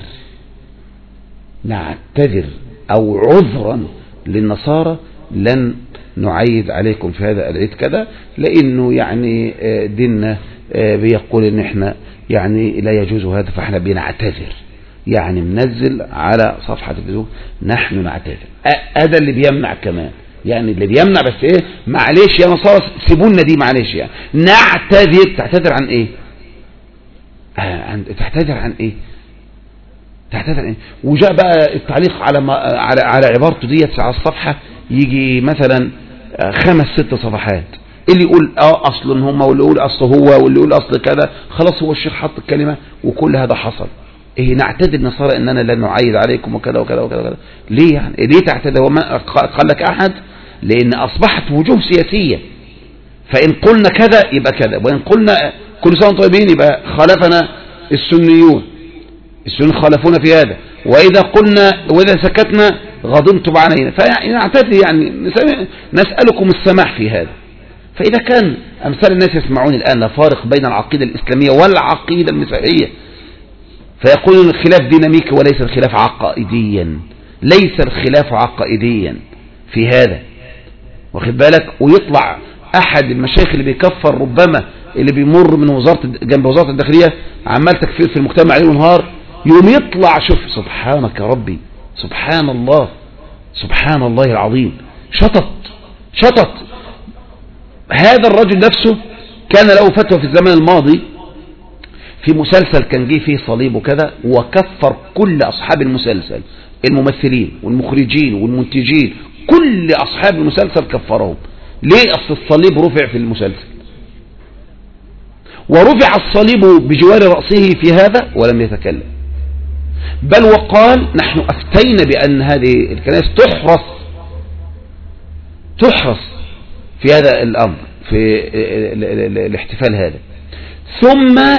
نعتذر أو عذرا للنصارى لن نعيد عليكم في هذا العيد كذا، لأنه يعني ديننا بيقول ان احنا يعني لا يجوز هذا، فاحنا بنعتذر. يعني منزل على صفحة الفيسبوك نحن نعتذر. هذا اللي بيمنع كمان، يعني اللي بيمنع بس ايه، معلش يا نصارى سيبونا دي، معلش يعني نعتذر. تعتذر عن ايه؟ آه تعتذر عن ايه؟ تعتذر عن ايه؟ وجاء بقى التعليق على ما على على عبارته ديت على الصفحة يجي مثلا خمس ست صفحات، اللي يقول اه اصل هم، واللي يقول اصل هو، واللي يقول اصل كذا. خلاص هو الشيخ حط الكلمة وكل هذا حصل. ايه نعتذر النصارى اننا لن نعيد عليكم وكذا وكذا وكذا. ليه يعني؟ ليه تعتذر؟ وما قال لك احد؟ لان اصبحت وجوه سياسية، فان قلنا كذا يبقى كذا، وان قلنا كل سنة طيبين يبقى خالفنا السنيون، السنيون خالفونا في هذا، واذا قلنا واذا سكتنا غضبتم علينا. فنعتذر يعني نسألكم السماح في هذا. فاذا كان امثال الناس يسمعون الان لا فارق بين العقيدة الاسلامية والعقيدة المسيحية، فيقولون الخلاف ديناميكي وليس الخلاف عقائديا، ليس الخلاف عقائديا في هذا، واخد بالك؟ ويطلع احد المشايخ اللي بيكفر ربما اللي بيمر من وزارة جنب وزارة الداخلية عمال تكفير في المجتمع ليل ونهار، يوم يطلع شوف سبحانك يا ربي، سبحان الله سبحان الله العظيم، شطط شطط. هذا الرجل نفسه كان له فتوى في الزمن الماضي في مسلسل كان جه فيه صليب وكذا، وكفر كل أصحاب المسلسل، الممثلين والمخرجين والمنتجين، كل أصحاب المسلسل كفرهم. ليه؟ أصل الصليب رفع في المسلسل، ورفع الصليب بجوار رأسه في هذا ولم يتكلم، بل وقال نحن أفتينا بأن هذه الكنائس تحرس تحرس في هذا الأمر، في الاحتفال هذا. ثم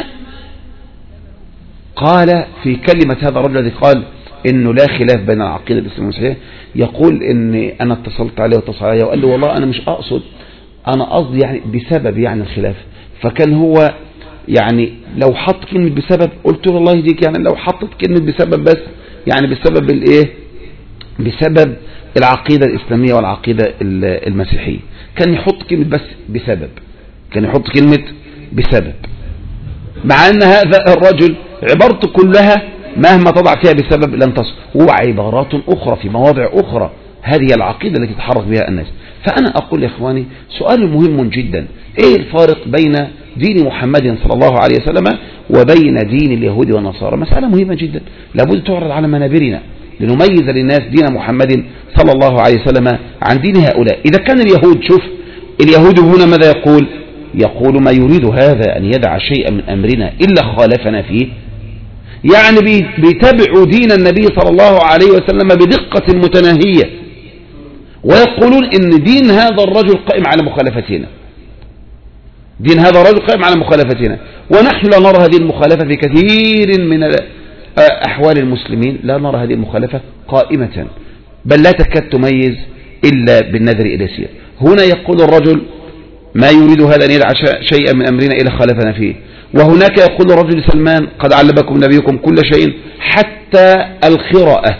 قال في كلمة هذا الرجل الذي قال انه لا خلاف بين العقيدة الاسلامية والمسيحية، يقول ان انا اتصلت عليه واتصل عليه وقال له والله انا مش اقصد، انا قصدي يعني بسبب يعني الخلاف. فكان هو يعني لو حط كلمة بسبب قلت له الله يهديك، يعني لو حطت كلمة بسبب بس يعني بسبب الايه، بسبب العقيدة الإسلامية والعقيدة المسيحية، كان يحط كلمة بس بسبب، كان يحط كلمة بسبب، مع أن هذا الرجل عبارته كلها مهما تضع فيها بسبب لن تصل، وعبارات أخرى في مواضع أخرى، هذه العقيدة التي تتحرك بها الناس. فأنا أقول يا إخواني سؤال مهم جدا، إيه الفارق بين دين محمد صلى الله عليه وسلم وبين دين اليهود والنصارى؟ مسألة مهمة جدا لابد تعرض على منابرنا لنميز للناس دين محمد صلى الله عليه وسلم عن دين هؤلاء. إذا كان اليهود، شوف اليهود هنا ماذا يقول؟ يقول ما يريد هذا أن يدع شيئا من أمرنا إلا خالفنا فيه، يعني بيتبعوا دين النبي صلى الله عليه وسلم بدقة متناهية، ويقولون إن دين هذا الرجل قائم على مخالفتنا، دين هذا الرجل قائم على مخالفتنا، ونحن لا نرى هذه المخالفة في كثير من أحوال المسلمين، لا نرى هذه المخالفة قائمة، بل لا تكاد تميز إلا بالنذر إلى سير. هنا يقول الرجل ما يريد هذا أن يدع شيئا من أمرنا إلا خالفنا فيه، وهناك يقول الرجل لسلمان قد علمكم نبيكم كل شيء حتى الخراءة،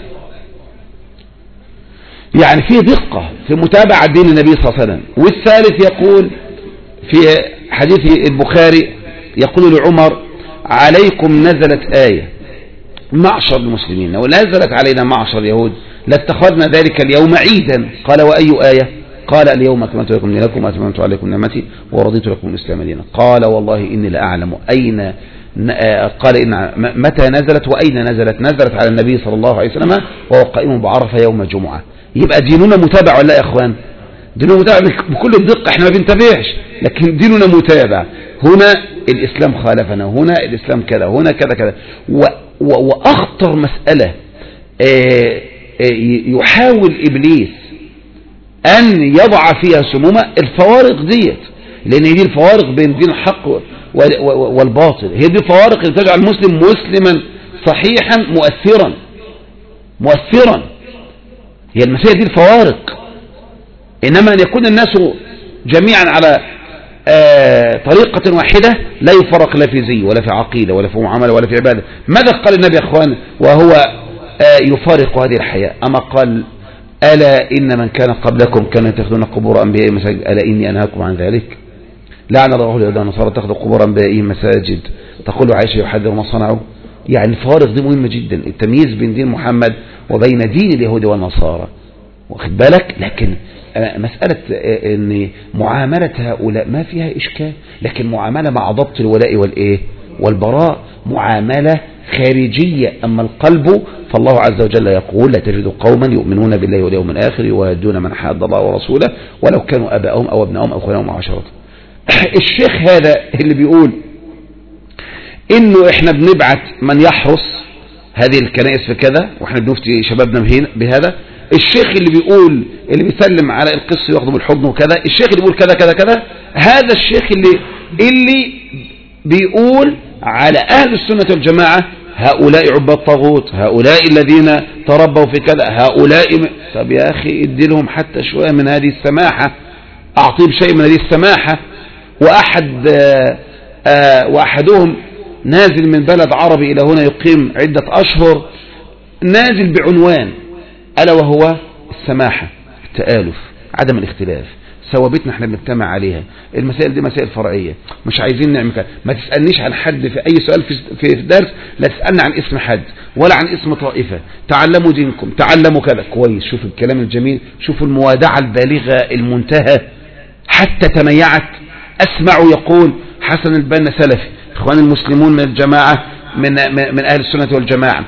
يعني في دقة في متابعة دين النبي صلى الله عليه وسلم. والثالث يقول في حديث البخاري يقول لعمر عليكم نزلت آية معشر المسلمين، ونزلت علينا معشر اليهود لاتخذنا ذلك اليوم عيدا، قال وأي آية؟ قال اليوم أكملت لكم دينكم وأتممت عليكم نعمتي ورضيت لكم الإسلام دينا. قال والله إني لأعلم أين، قال إن متى نزلت وأين نزلت؟ نزلت على النبي صلى الله عليه وسلم وهو قائم بعرفة يوم جمعة. يبقى ديننا متابع ولا يا إخوان؟ ديننا متابع بكل الدقة، احنا ما بنتابعش لكن ديننا متابع. هنا الإسلام خالفنا، هنا الإسلام كذا، هنا كذا كذا. وأخطر مسألة يحاول إبليس أن يضع فيها سمومة الفوارق ديت، لأن هي دي الفوارق بين دين الحق والباطل، هي دي الفوارق اللي تجعل المسلم مسلما صحيحا مؤثرا مؤثرا، هي المسيح دي الفوارق. إنما أن يكون الناس جميعا على آه طريقة واحدة لا يفرق لا في زي ولا في عقيدة ولا في معاملة ولا في عبادة. ماذا قال النبي يا أخوان وهو آه يفارق هذه الحياة؟ أما قال ألا إن من كان قبلكم كانوا يتخذون قبور أنبيائهم مساجد ألا إني أنهاكم عن ذلك. لعن الله اليهود والنصارى اتخذوا قبور أنبيائهم مساجد تقول عائشة يحذر ما صنعوا. يعني الفوارق دي مهمة جدا، التمييز بين دين محمد وبين دين اليهود والنصارى، واخد بالك؟ لكن مسألة ان معاملة هؤلاء ما فيها إشكال، لكن معاملة مع ضبط الولاء والإيه والبراء معاملة خارجية. أما القلب فالله عز وجل يقول لا تجد قوما يؤمنون بالله واليوم الآخر يوادون من حاد الله ورسوله ولو كانوا أباءهم أو ابنائهم أو أخوانهم أو عشيرتهم. الشيخ هذا اللي بيقول إنه إحنا بنبعت من يحرس هذه الكنائس في كذا وإحنا بنفتي شبابنا بهذا، الشيخ اللي بيقول اللي بيسلم على القس وياخده بالحضن وكذا، الشيخ اللي بيقول كذا كذا كذا، هذا الشيخ اللي اللي بيقول على أهل السنة والجماعة هؤلاء عباد طاغوت، هؤلاء الذين تربوا في كذا، هؤلاء م... طب يا أخي ادي لهم حتى شوية من هذه السماحة، أعطيهم شيء من هذه السماحة. وأحد آآ آآ وأحدهم نازل من بلد عربي إلى هنا يقيم عدة أشهر، نازل بعنوان ألا وهو السماحة، التآلف، عدم الاختلاف، ثوابتنا احنا بنجتمع عليها، المسائل دي مسائل فرعية مش عايزين نعمل كده. ما تسألنيش عن حد في أي سؤال في الدرس، لا تسألني عن اسم حد ولا عن اسم طائفة، تعلموا دينكم، تعلموا كذا كويس. شوف الكلام الجميل، شوف الموادعة البالغة المنتهى حتى تميعت. أسمع يقول حسن البنا سلفي، إخوان المسلمون من الجماعة من من أهل السنة والجماعة،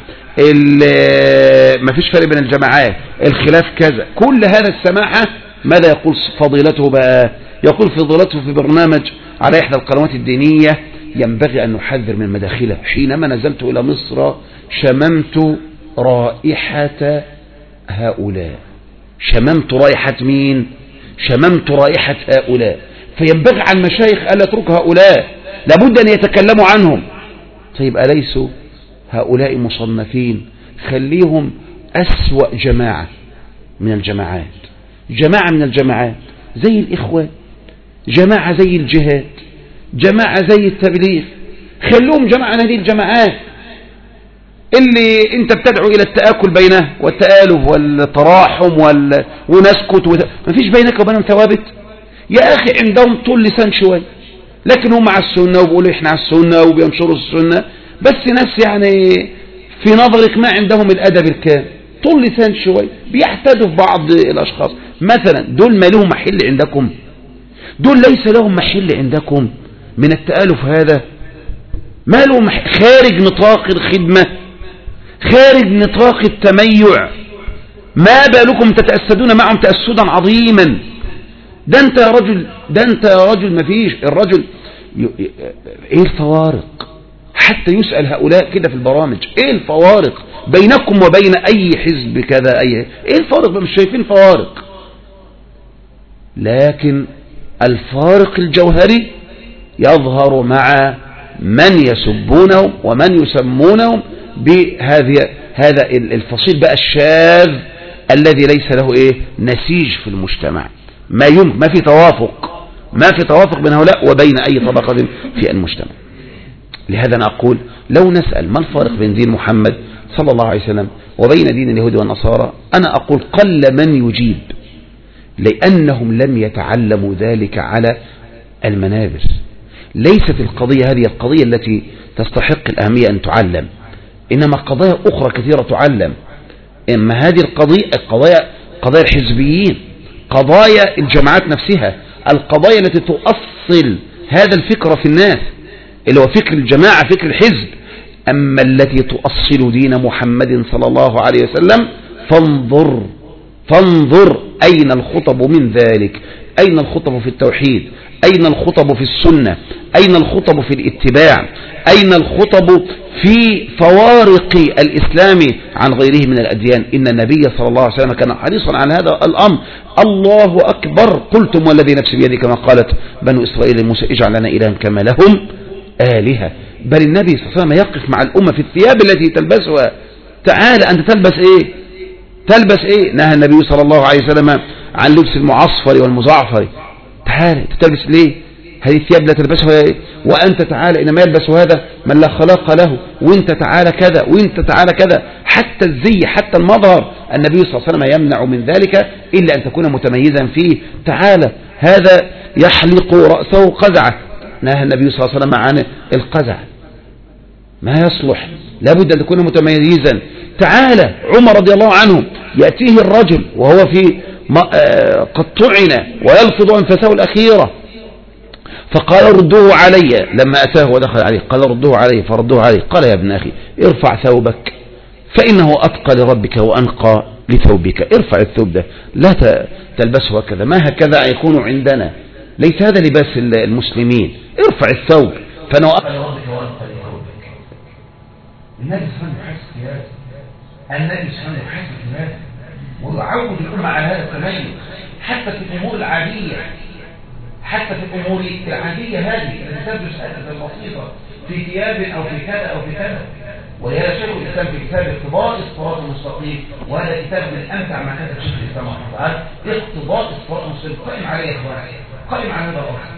ما فيش فرق بين الجماعات، الخلاف كذا، كل هذا السماحة. ماذا يقول فضيلته بقى؟ يقول فضيلته في برنامج على إحدى القنوات الدينية ينبغي أن نحذر من مداخله. حينما نزلت إلى مصر شممت رائحة هؤلاء. شممت رائحة مين؟ شممت رائحة هؤلاء. فينبغي على المشايخ ألا يترك هؤلاء، لابد أن يتكلموا عنهم. طيب أليسوا هؤلاء مصنفين؟ خليهم أسوأ جماعة من الجماعات، جماعة من الجماعات زي الإخوان، جماعة زي الجهاد، جماعة زي التبليغ، خلوهم جماعة هذه الجماعات اللي انت بتدعو الى التآكل بينها والتآلف والتراحم وال... ونسكت وت... ما فيش بينك وبينهم ثوابت يا اخي. عندهم طول لسان شوي، لكن هم على السنة وبيقولوا احنا على السنة وبينشروا السنة، بس ناس يعني في نظرك ما عندهم الادب الكامل، طول لسان شوي، بيحتدوا في بعض الاشخاص. مثلا دول ما لهم محل عندكم؟ دول ليس لهم محل عندكم من التآلف هذا، ما لهم خارج نطاق الخدمة، خارج نطاق التميع، ما بالكم تتأسدون معهم تأسدا عظيما. ده انت يا رجل، ده انت يا رجل، ما فيش الرجل ي... ايه الفوارق؟ حتى يسأل هؤلاء كده في البرامج، ايه الفوارق بينكم وبين اي حزب كذا؟ اي ايه الفارق؟ مش شايفين فوارق، لكن الفارق الجوهري يظهر مع من يسبونهم ومن يسمونهم بهذه هذا الفصيل بقى الشاذ الذي ليس له ايه نسيج في المجتمع، ما يمكن، ما في توافق، ما في توافق بين هؤلاء وبين اي طبقة في المجتمع. لهذا انا اقول لو نسأل ما الفارق بين دين محمد صلى الله عليه وسلم وبين دين اليهود والنصارى، انا اقول قل من يجيب، لانهم لم يتعلموا ذلك على المنابر. ليست القضية هذه القضية التي تستحق الأهمية أن تعلم، إنما قضايا أخرى كثيرة تعلم. إما هذه القضية القضايا قضايا الحزبيين، قضايا الجماعات نفسها، القضايا التي تؤصل هذا الفكر في الناس اللي هو فكر الجماعة، فكر الحزب. أما التي تؤصل دين محمد صلى الله عليه وسلم فانظر فانظر أين الخطب من ذلك؟ أين الخطب في التوحيد؟ أين الخطب في السنة؟ أين الخطب في الاتباع؟ أين الخطب في فوارق الإسلام عن غيره من الأديان؟ إن النبي صلى الله عليه وسلم كان حريصا على هذا الأمر. الله أكبر، قلتم والذي نفسي بيده كما قالت بنو إسرائيل لموسى اجعل لنا إلها كما لهم آلهة. بل النبي صلى الله عليه وسلم يقف مع الأمة في الثياب التي تلبسها. تعال أنت تلبس إيه؟ تلبس إيه؟ نهى النبي صلى الله عليه وسلم عن لبس المعصفر والمزعفر. تعال أنت تلبس ليه؟ هذه الثياب لا تلبسها إيه؟ وأنت تعالى إنما يلبس هذا من لا خلاق له، وأنت تعالى كذا، وأنت تعالى كذا. حتى الزي، حتى المظهر، النبي صلى الله عليه وسلم يمنع من ذلك إلا أن تكون متميزا فيه. تعالى هذا يحلق رأسه قزعة، نهى النبي صلى الله عليه وسلم عن القزع، ما يصلح، لابد أن تكون متميزا. تعالى عمر رضي الله عنه يأتيه الرجل وهو في قد طعن ويلفظ أنفاسه الأخيرة، فقال ردوه علي. لما أتاه ودخل عليه قال ردوه علي، فردوه عليه. قال يا ابن أخي ارفع ثوبك فإنه أتقى لربك وأنقى لثوبك. ارفع الثوب ده، لا تلبسه هكذا، ما هكذا يكون عندنا، ليس هذا لباس المسلمين. ارفع الثوب فإنه أتقى لربك وأنقى لثوبك. النبي سبحانه يحس هذا، النبي سبحانه يحس هذا ويعود الأمة على هذا التميز حتى في الأمور العادية، حتى في الأمور العادية هذه التي تبدو سهلة بسيطة في ثياب أو في كذا أو في كذا. ولهذا شيخ الإسلام في كتاب اقتضاء الصراط المستقيم، وهذا كتاب من أمتع ما كتب شيخ الإسلام رحمه الله تعالى، اقتضاء الصراط المستقيم. قائم عليه يا إخوان، قائم على هذا الأصل،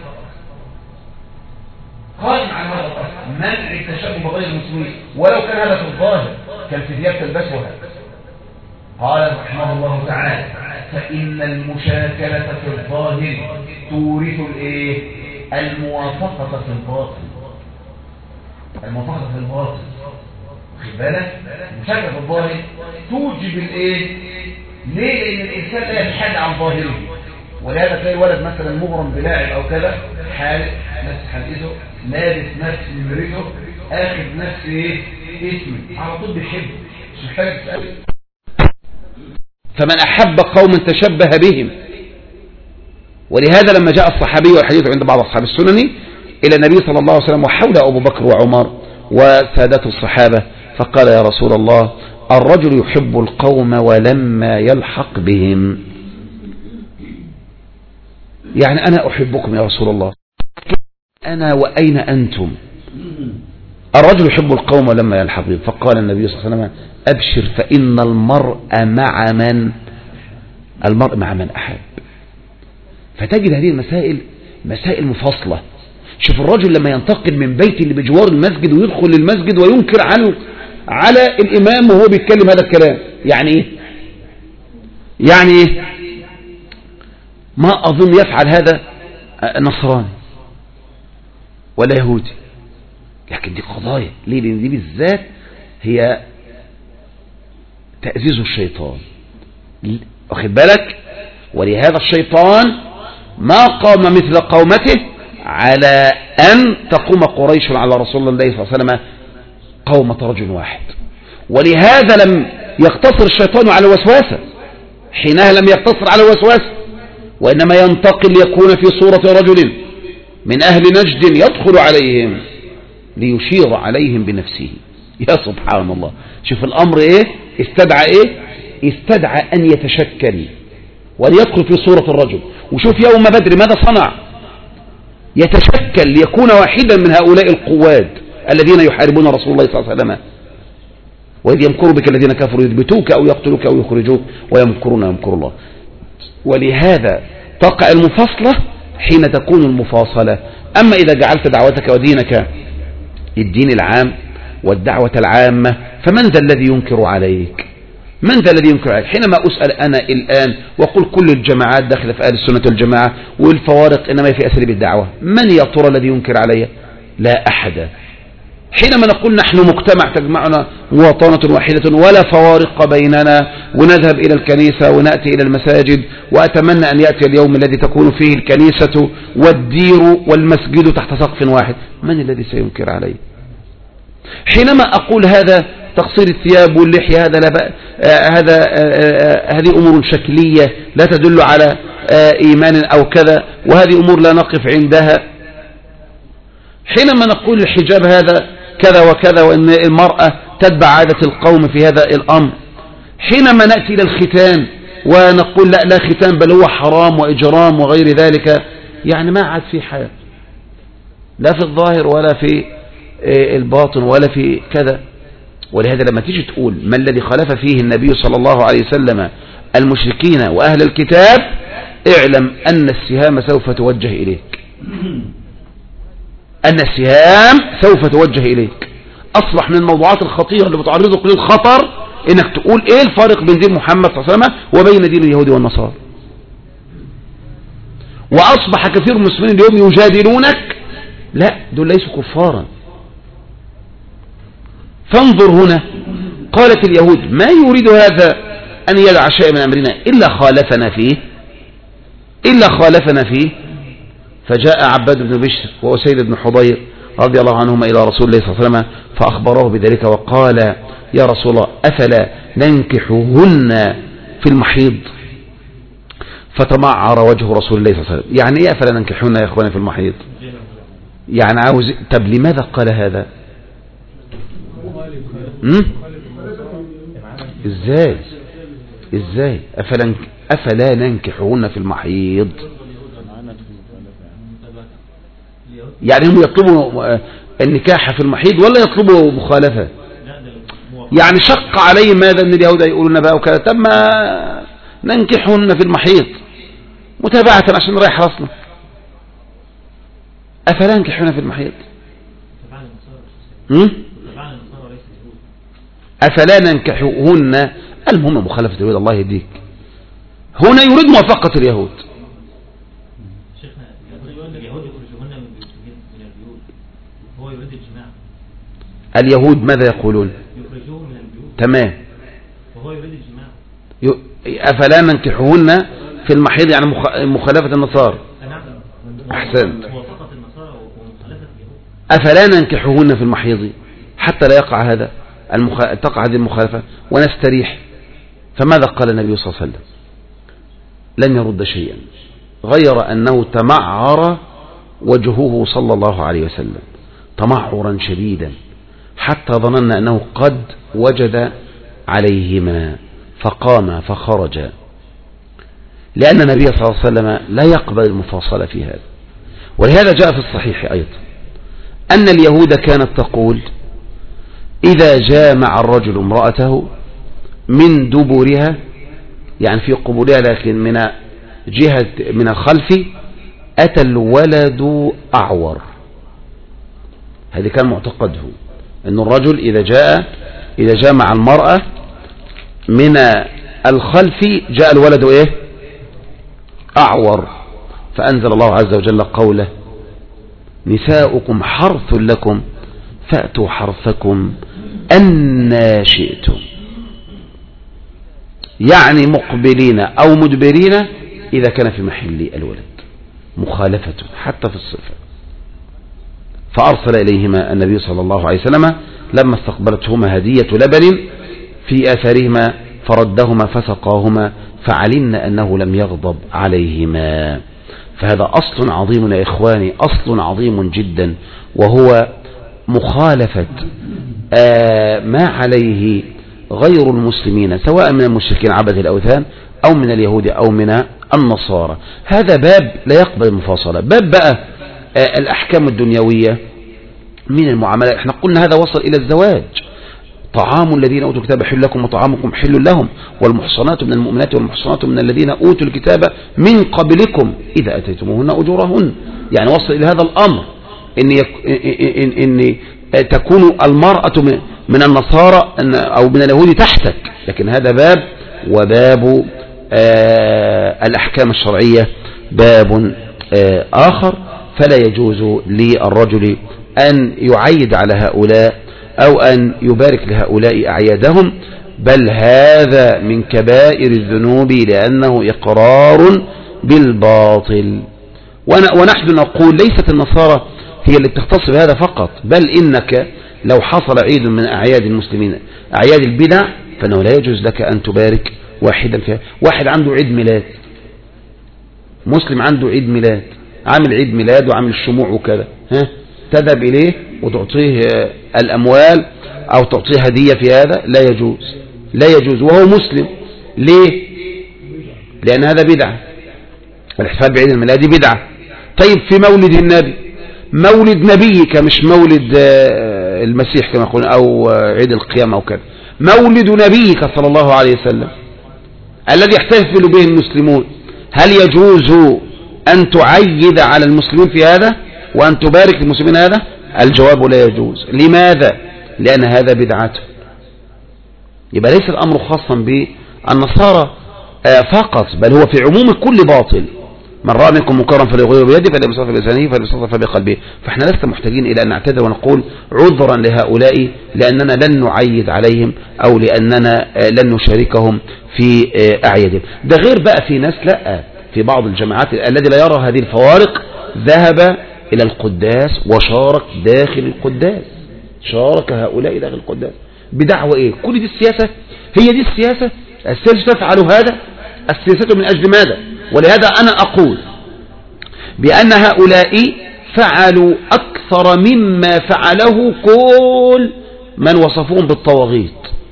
قائم على هذا الأصل، منع التشبه بغير المسلمين ولو كان هذا في الظاهر كان في ثياب تلبسها. قال رحمه الله تعالى فإن المشاكلة في الظاهر تورث الايه؟ الموافقة في الباطن. الموافقة في الباطن، خد بالك، المشاكلة في الظاهر توجب الايه؟ ليه؟ لأن الإنسان لا يتحدى عن ظاهره. ولهذا تلاقي ولد مثلا مغرم بلاعب أو كذا، حالق نفس حلقته، لابس نفس نمرته، آخذ نفس ايه؟ اسمه، على طول بيحب، مش محتاج تسأل. فمن أحب قوم تشبه بهم. ولهذا لما جاء الصحابي والحديث عند بعض أصحاب السنن إلى النبي صلى الله عليه وسلم وحوله أبو بكر وعمر وسادته الصحابة، فقال يا رسول الله الرجل يحب القوم ولما يلحق بهم. يعني أنا أحبكم يا رسول الله، أنا وأين أنتم؟ الرجل يحب القوم ولما يلحق بهم. فقال النبي صلى الله عليه وسلم أبشر فإن المرء مع من المرء مع من أحب. فتجد هذه المسائل مسائل مفصلة، شوف الرجل لما ينتقل من بيت اللي بجوار المسجد ويدخل المسجد وينكر عنه على الإمام وهو بيتكلم هذا الكلام، يعني إيه؟ يعني إيه؟ ما أظن يفعل هذا نصراني ولا يهودي، لكن دي قضايا ليه؟ لأن دي بالذات هي تأزيز الشيطان، واخد بالك؟ ولهذا الشيطان ما قام مثل قومته على أن تقوم قريش على رسول الله صلى الله عليه وسلم قومة رجل واحد. ولهذا لم يقتصر الشيطان على الوسواسة، حينها لم يقتصر على الوسواسة، وإنما ينتقل ليكون في صورة رجل من أهل نجد يدخل عليهم ليشير عليهم بنفسه. يا سبحان الله، شوف الأمر إيه؟ استدعى إيه؟ استدعى أن يتشكل وليدخل في صورة الرجل. وشوف يوم بدر ماذا صنع؟ يتشكل ليكون واحدا من هؤلاء القواد الذين يحاربون رسول الله صلى الله عليه وسلم. وإذ يمكر بك الذين كفروا يثبتوك أو يقتلوك أو يخرجوك ويمكرون يمكر الله. ولهذا تقع المفاصلة حين تكون المفاصلة. أما إذا جعلت دعوتك ودينك الدين العام والدعوة العامة فمن ذا الذي ينكر عليك؟ من ذا الذي ينكر عليك؟ حينما أسأل أنا الآن وأقول كل الجماعات داخل في أهل السنة والجماعة والفوارق إنما في أساليب الدعوة، من يا ترى الذي ينكر علي؟ لا أحد. حينما نقول نحن مجتمع تجمعنا مواطنة واحدة ولا فوارق بيننا ونذهب إلى الكنيسة ونأتي إلى المساجد، وأتمنى أن يأتي اليوم الذي تكون فيه الكنيسة والدير والمسجد تحت سقف واحد، من الذي سينكر علي؟ حينما أقول هذا تقصير الثياب واللحية هذا لا بأ... آه هذا آه هذه أمور شكلية لا تدل على آه إيمان أو كذا، وهذه أمور لا نقف عندها. حينما نقول الحجاب هذا كذا وكذا وأن المرأة تتبع عادة القوم في هذا الأمر، حينما نأتي إلى الختان ونقول لا لا ختان بل هو حرام وإجرام وغير ذلك، يعني ما عاد في حياة لا في الظاهر ولا في الباطن ولا في كذا. ولهذا لما تيجي تقول ما الذي خالف فيه النبي صلى الله عليه وسلم المشركين وأهل الكتاب، اعلم أن السهام سوف توجه إليك، أن السهام سوف توجه إليك. أصبح من الموضوعات الخطيرة اللي بتعرضك للخطر إنك تقول إيه الفارق بين دين محمد صلى الله عليه وسلم وبين دين اليهود والنصارى. وأصبح كثير من المسلمين اليوم يجادلونك، لا دول ليسوا كفارا. فانظر هنا، قالت اليهود ما يريد هذا أن يدع شيء من أمرنا إلا خالفنا فيه إلا خالفنا فيه فجاء عباد بن بشر وأسيد بن حضير رضي الله عنهما إلى رسول الله صلى الله عليه وسلم فأخبره بذلك وقال يا رسول الله أفلا ننكحهن في المحيض؟ فتمعر وجه رسول الله صلى الله عليه وسلم. يعني إيه أفلا ننكحهن يا إخواني في المحيض؟ يعني عاوز، طب لماذا قال هذا؟ امم ازاي ازاي افلا افلا ننكحهن في المحيض؟ يعني هم يطلبوا النكاح في المحيض ولا يطلبوا مخالفة؟ يعني شق عليهم ماذا ان اليهود يقولون بقى وكذا، طب ما ننكحهن في المحيض متابعة عشان نريح راسنا. افلا ننكحهن في المحيض؟ امم أفلا ننكحهن؟ المهم مخالفة اليهود. الله يهديك، هنا يريد موافقة اليهود. شيخنا اليهود يخرجوهن من البيوت، هو يريد الجماع. اليهود ماذا يقولون؟ يخرجوهم من البيوت، تمام، وهو يريد الجماع. أفلا ننكحهن في المحيض يعني مخالفة النصارى. أحسنت. موافقة النصارى ومخالفة اليهود. أفلا ننكحهن في المحيض حتى لا يقع هذا المخ... تقع هذه المخالفة ونستريح. فماذا قال النبي صلى الله عليه وسلم؟ لم يرد شيئا غير أنه تمعر وجهه صلى الله عليه وسلم تمعرا شديدا حتى ظننا أنه قد وجد عليهما فقام فخرج، لأن النبي صلى الله عليه وسلم لا يقبل المفاصلة في هذا. ولهذا جاء في الصحيح أيضا أن اليهود كانت تقول إذا جامع الرجل امرأته من دبرها، يعني في قبولها لكن من جهة من الخلف، أتى الولد أعور. هذه كان معتقده أن الرجل إذا جاء إذا جاء مع المرأة من الخلف جاء الولد إيه أعور، فأنزل الله عز وجل قوله نساؤكم حرث لكم فأتوا حرثكم أنى شئتم، يعني مقبلين أو مدبرين إذا كان في محل الولد، مخالفة حتى في الصفة. فأرسل إليهما النبي صلى الله عليه وسلم لما استقبلتهما هدية لبن في آثارهما فردهما فسقاهما فعلمنا أنه لم يغضب عليهما. فهذا أصل عظيم يا إخواني، أصل عظيم جدا، وهو مخالفة آه ما عليه غير المسلمين سواء من المشركين عبد الأوثان أو من اليهود أو من النصارى. هذا باب لا يقبل المفاصلة. باب بقى آه الأحكام الدنيوية من المعاملات، احنا قلنا هذا وصل إلى الزواج. طعام الذين أوتوا الكتاب حل لكم وطعامكم حل لهم، والمحصنات من المؤمنات والمحصنات من الذين أوتوا الكتاب من قبلكم إذا أتيتموهن أجورهن. يعني وصل إلى هذا الأمر إن, يك... إن... إن تكون المرأة من النصارى أو من اليهود تحتك، لكن هذا باب، وباب آه الأحكام الشرعية باب آه آخر. فلا يجوز للرجل أن يعيد على هؤلاء أو أن يبارك لهؤلاء أعيادهم، بل هذا من كبائر الذنوب لأنه إقرار بالباطل. ونحن نقول ليست النصارى هي اللي بتختص بهذا فقط، بل إنك لو حصل عيد من أعياد المسلمين أعياد البدع فإنه لا يجوز لك أن تبارك واحدا فيها. واحد عنده عيد ميلاد، مسلم عنده عيد ميلاد، عامل عيد ميلاد وعامل الشموع وكذا، ها تذهب إليه وتعطيه الأموال أو تعطيه هدية في هذا؟ لا يجوز، لا يجوز وهو مسلم. ليه؟ لأن هذا بدعة، الاحتفال بعيد الميلاد بدعة. طيب في مولد النبي، مولد نبيك مش مولد المسيح كما يقولون أو عيد القيامة أو كذا، مولد نبيك صلى الله عليه وسلم الذي يحتفل به المسلمون، هل يجوز أن تعيد على المسلمين في هذا وأن تبارك للمسلمين هذا؟ الجواب لا يجوز. لماذا؟ لأن هذا بدعته. يبقى ليس الأمر خاصا بالنصارى فقط، بل هو في عموم كل باطل. من رأى منكم منكرا فليغيره بيده فلا يمسك بلسانه فلا يمسك بقلبه. فاحنا لسه محتاجين إلى أن نعتذر ونقول عذرا لهؤلاء لأننا لن نعيد عليهم أو لأننا لن نشاركهم في أعيادهم. ده غير بقى في ناس لا، في بعض الجماعات الذي لا يرى هذه الفوارق ذهب إلى القداس وشارك داخل القداس، شارك هؤلاء داخل القداس بدعوة إيه؟ كل دي السياسة، هي دي السياسة. السياسة تفعل هذا، السياسة من أجل ماذا؟ ولهذا أنا أقول بأن هؤلاء فعلوا أكثر مما فعله كل من وصفوهم بالطواغيت.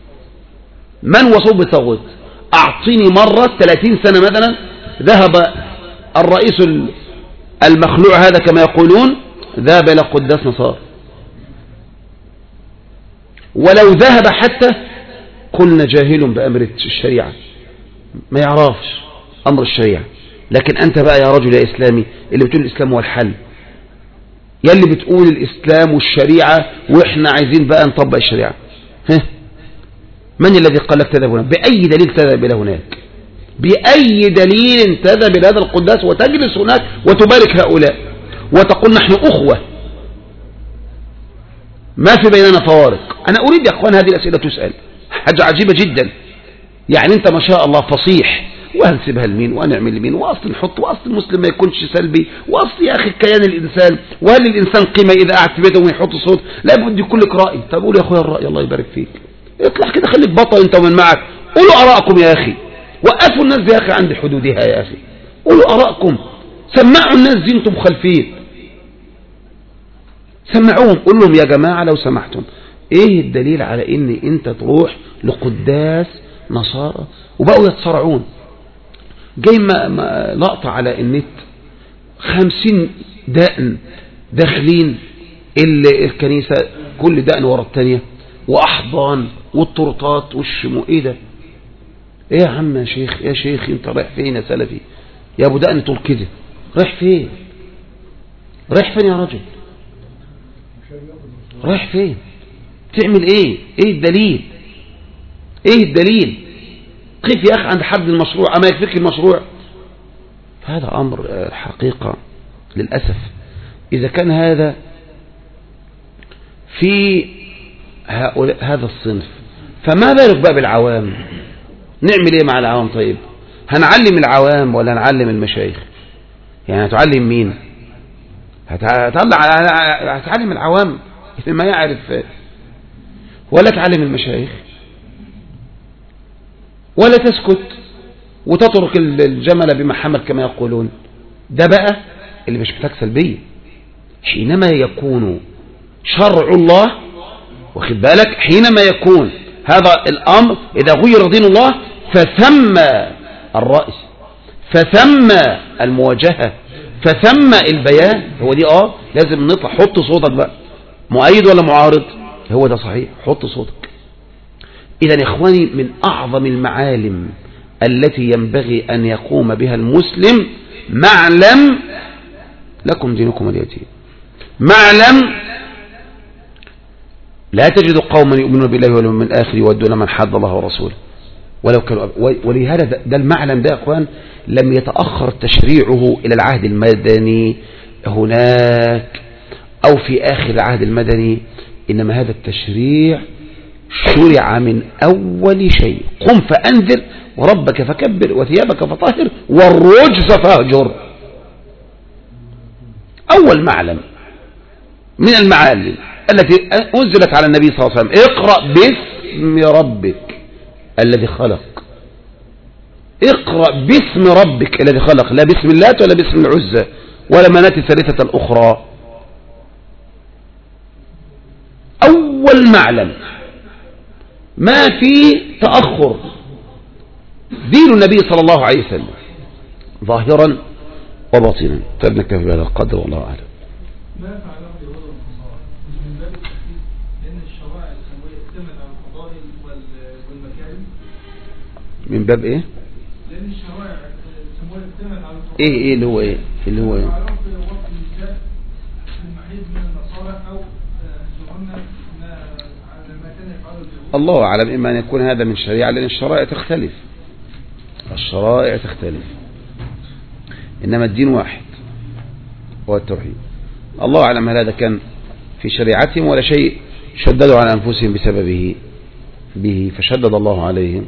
من وصفوهم بالطواغيت؟ أعطيني مرة ثلاثين سنة مثلا ذهب الرئيس المخلوع هذا كما يقولون ذهب إلى قداس نصارى، ولو ذهب حتى قلنا جاهل بأمر الشريعة، ما يعرفش أمر الشريعة. لكن أنت بقى يا رجل يا إسلامي اللي بتقول الإسلام هو الحل، يا اللي بتقول الإسلام والشريعة وإحنا عايزين بقى نطبق الشريعة، ها من الذي قال لك تذهب هناك؟ بأي دليل تذهب إلى هناك؟ بأي دليل تذهب إلى هذا القداس وتجلس هناك وتبارك هؤلاء وتقول نحن أخوة ما في بيننا فوارق؟ أنا أريد يا أخوان هذه الأسئلة تسأل، حاجة عجيبة جدا. يعني أنت ما شاء الله فصيح، وهنسيبها لمين وهنعمل لمين، وأصل نحط، وأصل المسلم ما يكونش سلبي، وأصل يا أخي كيان الإنسان، وهل الإنسان قيمة إذا قعد في بيته ويحط صوت؟ لا بد يكون لك رأي. طب قول يا أخويا الرأي الله يبارك فيك، اطلع كده خليك بطل أنت ومن معك، قولوا آراءكم يا أخي، وقفوا الناس دي يا أخي عند حدودها يا أخي، قولوا آراءكم، سمعوا الناس دي أنتم مخالفين، سمعوهم، قول لهم يا جماعة لو سمحتم إيه الدليل على إن أنت تروح لقداس نصارى؟ وبقوا يتصارعون. جاي لقطة على النت خمسين دقن داخلين الكنيسة، كل دقن ورا التانية، وأحضان والطرطات والشمو. إيه ده؟ إيه يا عم يا شيخ، يا شيخ أنت رايح فين يا سلفي يا أبو دقن طول كده؟ رايح فين؟ رايح فين يا رجل؟ رايح فين؟ تعمل ايه؟ ايه الدليل؟ ايه الدليل؟ قف يا اخي عند حد المشروع، اما يكفيك المشروع. هذا امر الحقيقة للأسف اذا كان هذا في هذا الصنف، فما بالك بقى بالعوام؟ نعمل ايه مع العوام؟ طيب هنعلم العوام ولا هنعلم المشايخ؟ يعني هتعلم مين؟ هتعلم العوام ما يعرف ولا تعلم المشايخ؟ ولا تسكت وتترك الجمل بما حمل كما يقولون؟ ده بقى اللي مش محتاج سلبية. حينما يكون شرع الله، واخد بالك، حينما يكون هذا الأمر إذا غير دين الله فثم الرأي، فثم المواجهة، فثم البيان. هو دي اه لازم نطلع. حط صوتك بقى، مؤيد ولا معارض؟ هو ده صحيح، حط صوتك. إذن يا إخواني من أعظم المعالم التي ينبغي أن يقوم بها المسلم معلم لكم دينكم ولي دين. معلم لا تجد قوما يؤمنون بالله واليوم الآخر يودون من حد الله ورسوله ولو كانوا. ولهذا ده المعلم ده يا إخوان لم يتأخر تشريعه إلى العهد المدني هناك أو في آخر العهد المدني، إنما هذا التشريع شرع من أول شيء. قم فأنذر وربك فكبر وثيابك فطهر والرجز فاهجر. أول معلم من المعالم التي أنزلت على النبي صلى الله عليه وسلم: اقرأ باسم ربك الذي خلق. اقرأ باسم ربك الذي خلق، لا باسم اللات ولا باسم العزى ولا مناة الثالثة الأخرى. أول معلم، ما في تأخر. دين النبي صلى الله عليه وسلم ظاهرا وباطنا. فبنكتفي بهذا القدر والله أعلم. ما فعله اليهود والنصارى من باب التخفيف، لأن الشرائع السماوية اعتمد على الفضائل والمكارم. من باب إيه؟ لأن الشرائع السماوية اعتمد على الفضائل. إيه إيه اللي هو إيه؟ اللي هو إيه؟ على وقت النساء المحيط من النصارى أو سهن ما كان يفعله اليهود. الله أعلم. إما أن يكون هذا من شريعة، لأن الشرائع تختلف. الشرائع تختلف، إنما الدين واحد هو التوحيد. الله أعلم هل هذا كان في شريعتهم ولا شيء شددوا على أنفسهم بسببه به فشدد الله عليهم.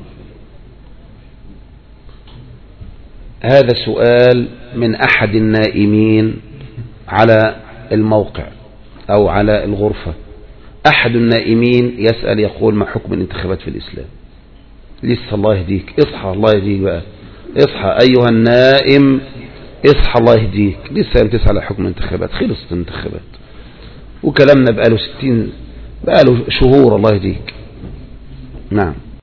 هذا سؤال من أحد النائمين على الموقع أو على الغرفة. أحد النائمين يسأل يقول: ما حكم الانتخابات في الإسلام؟ لسه الله يهديك، اصحى الله يهديك بقى، اصحى أيها النائم، اصحى الله يهديك. لسه بتسأل على حكم الانتخابات؟ خلصت الانتخابات وكلامنا بقاله ستين بقاله شهور. الله يهديك. نعم.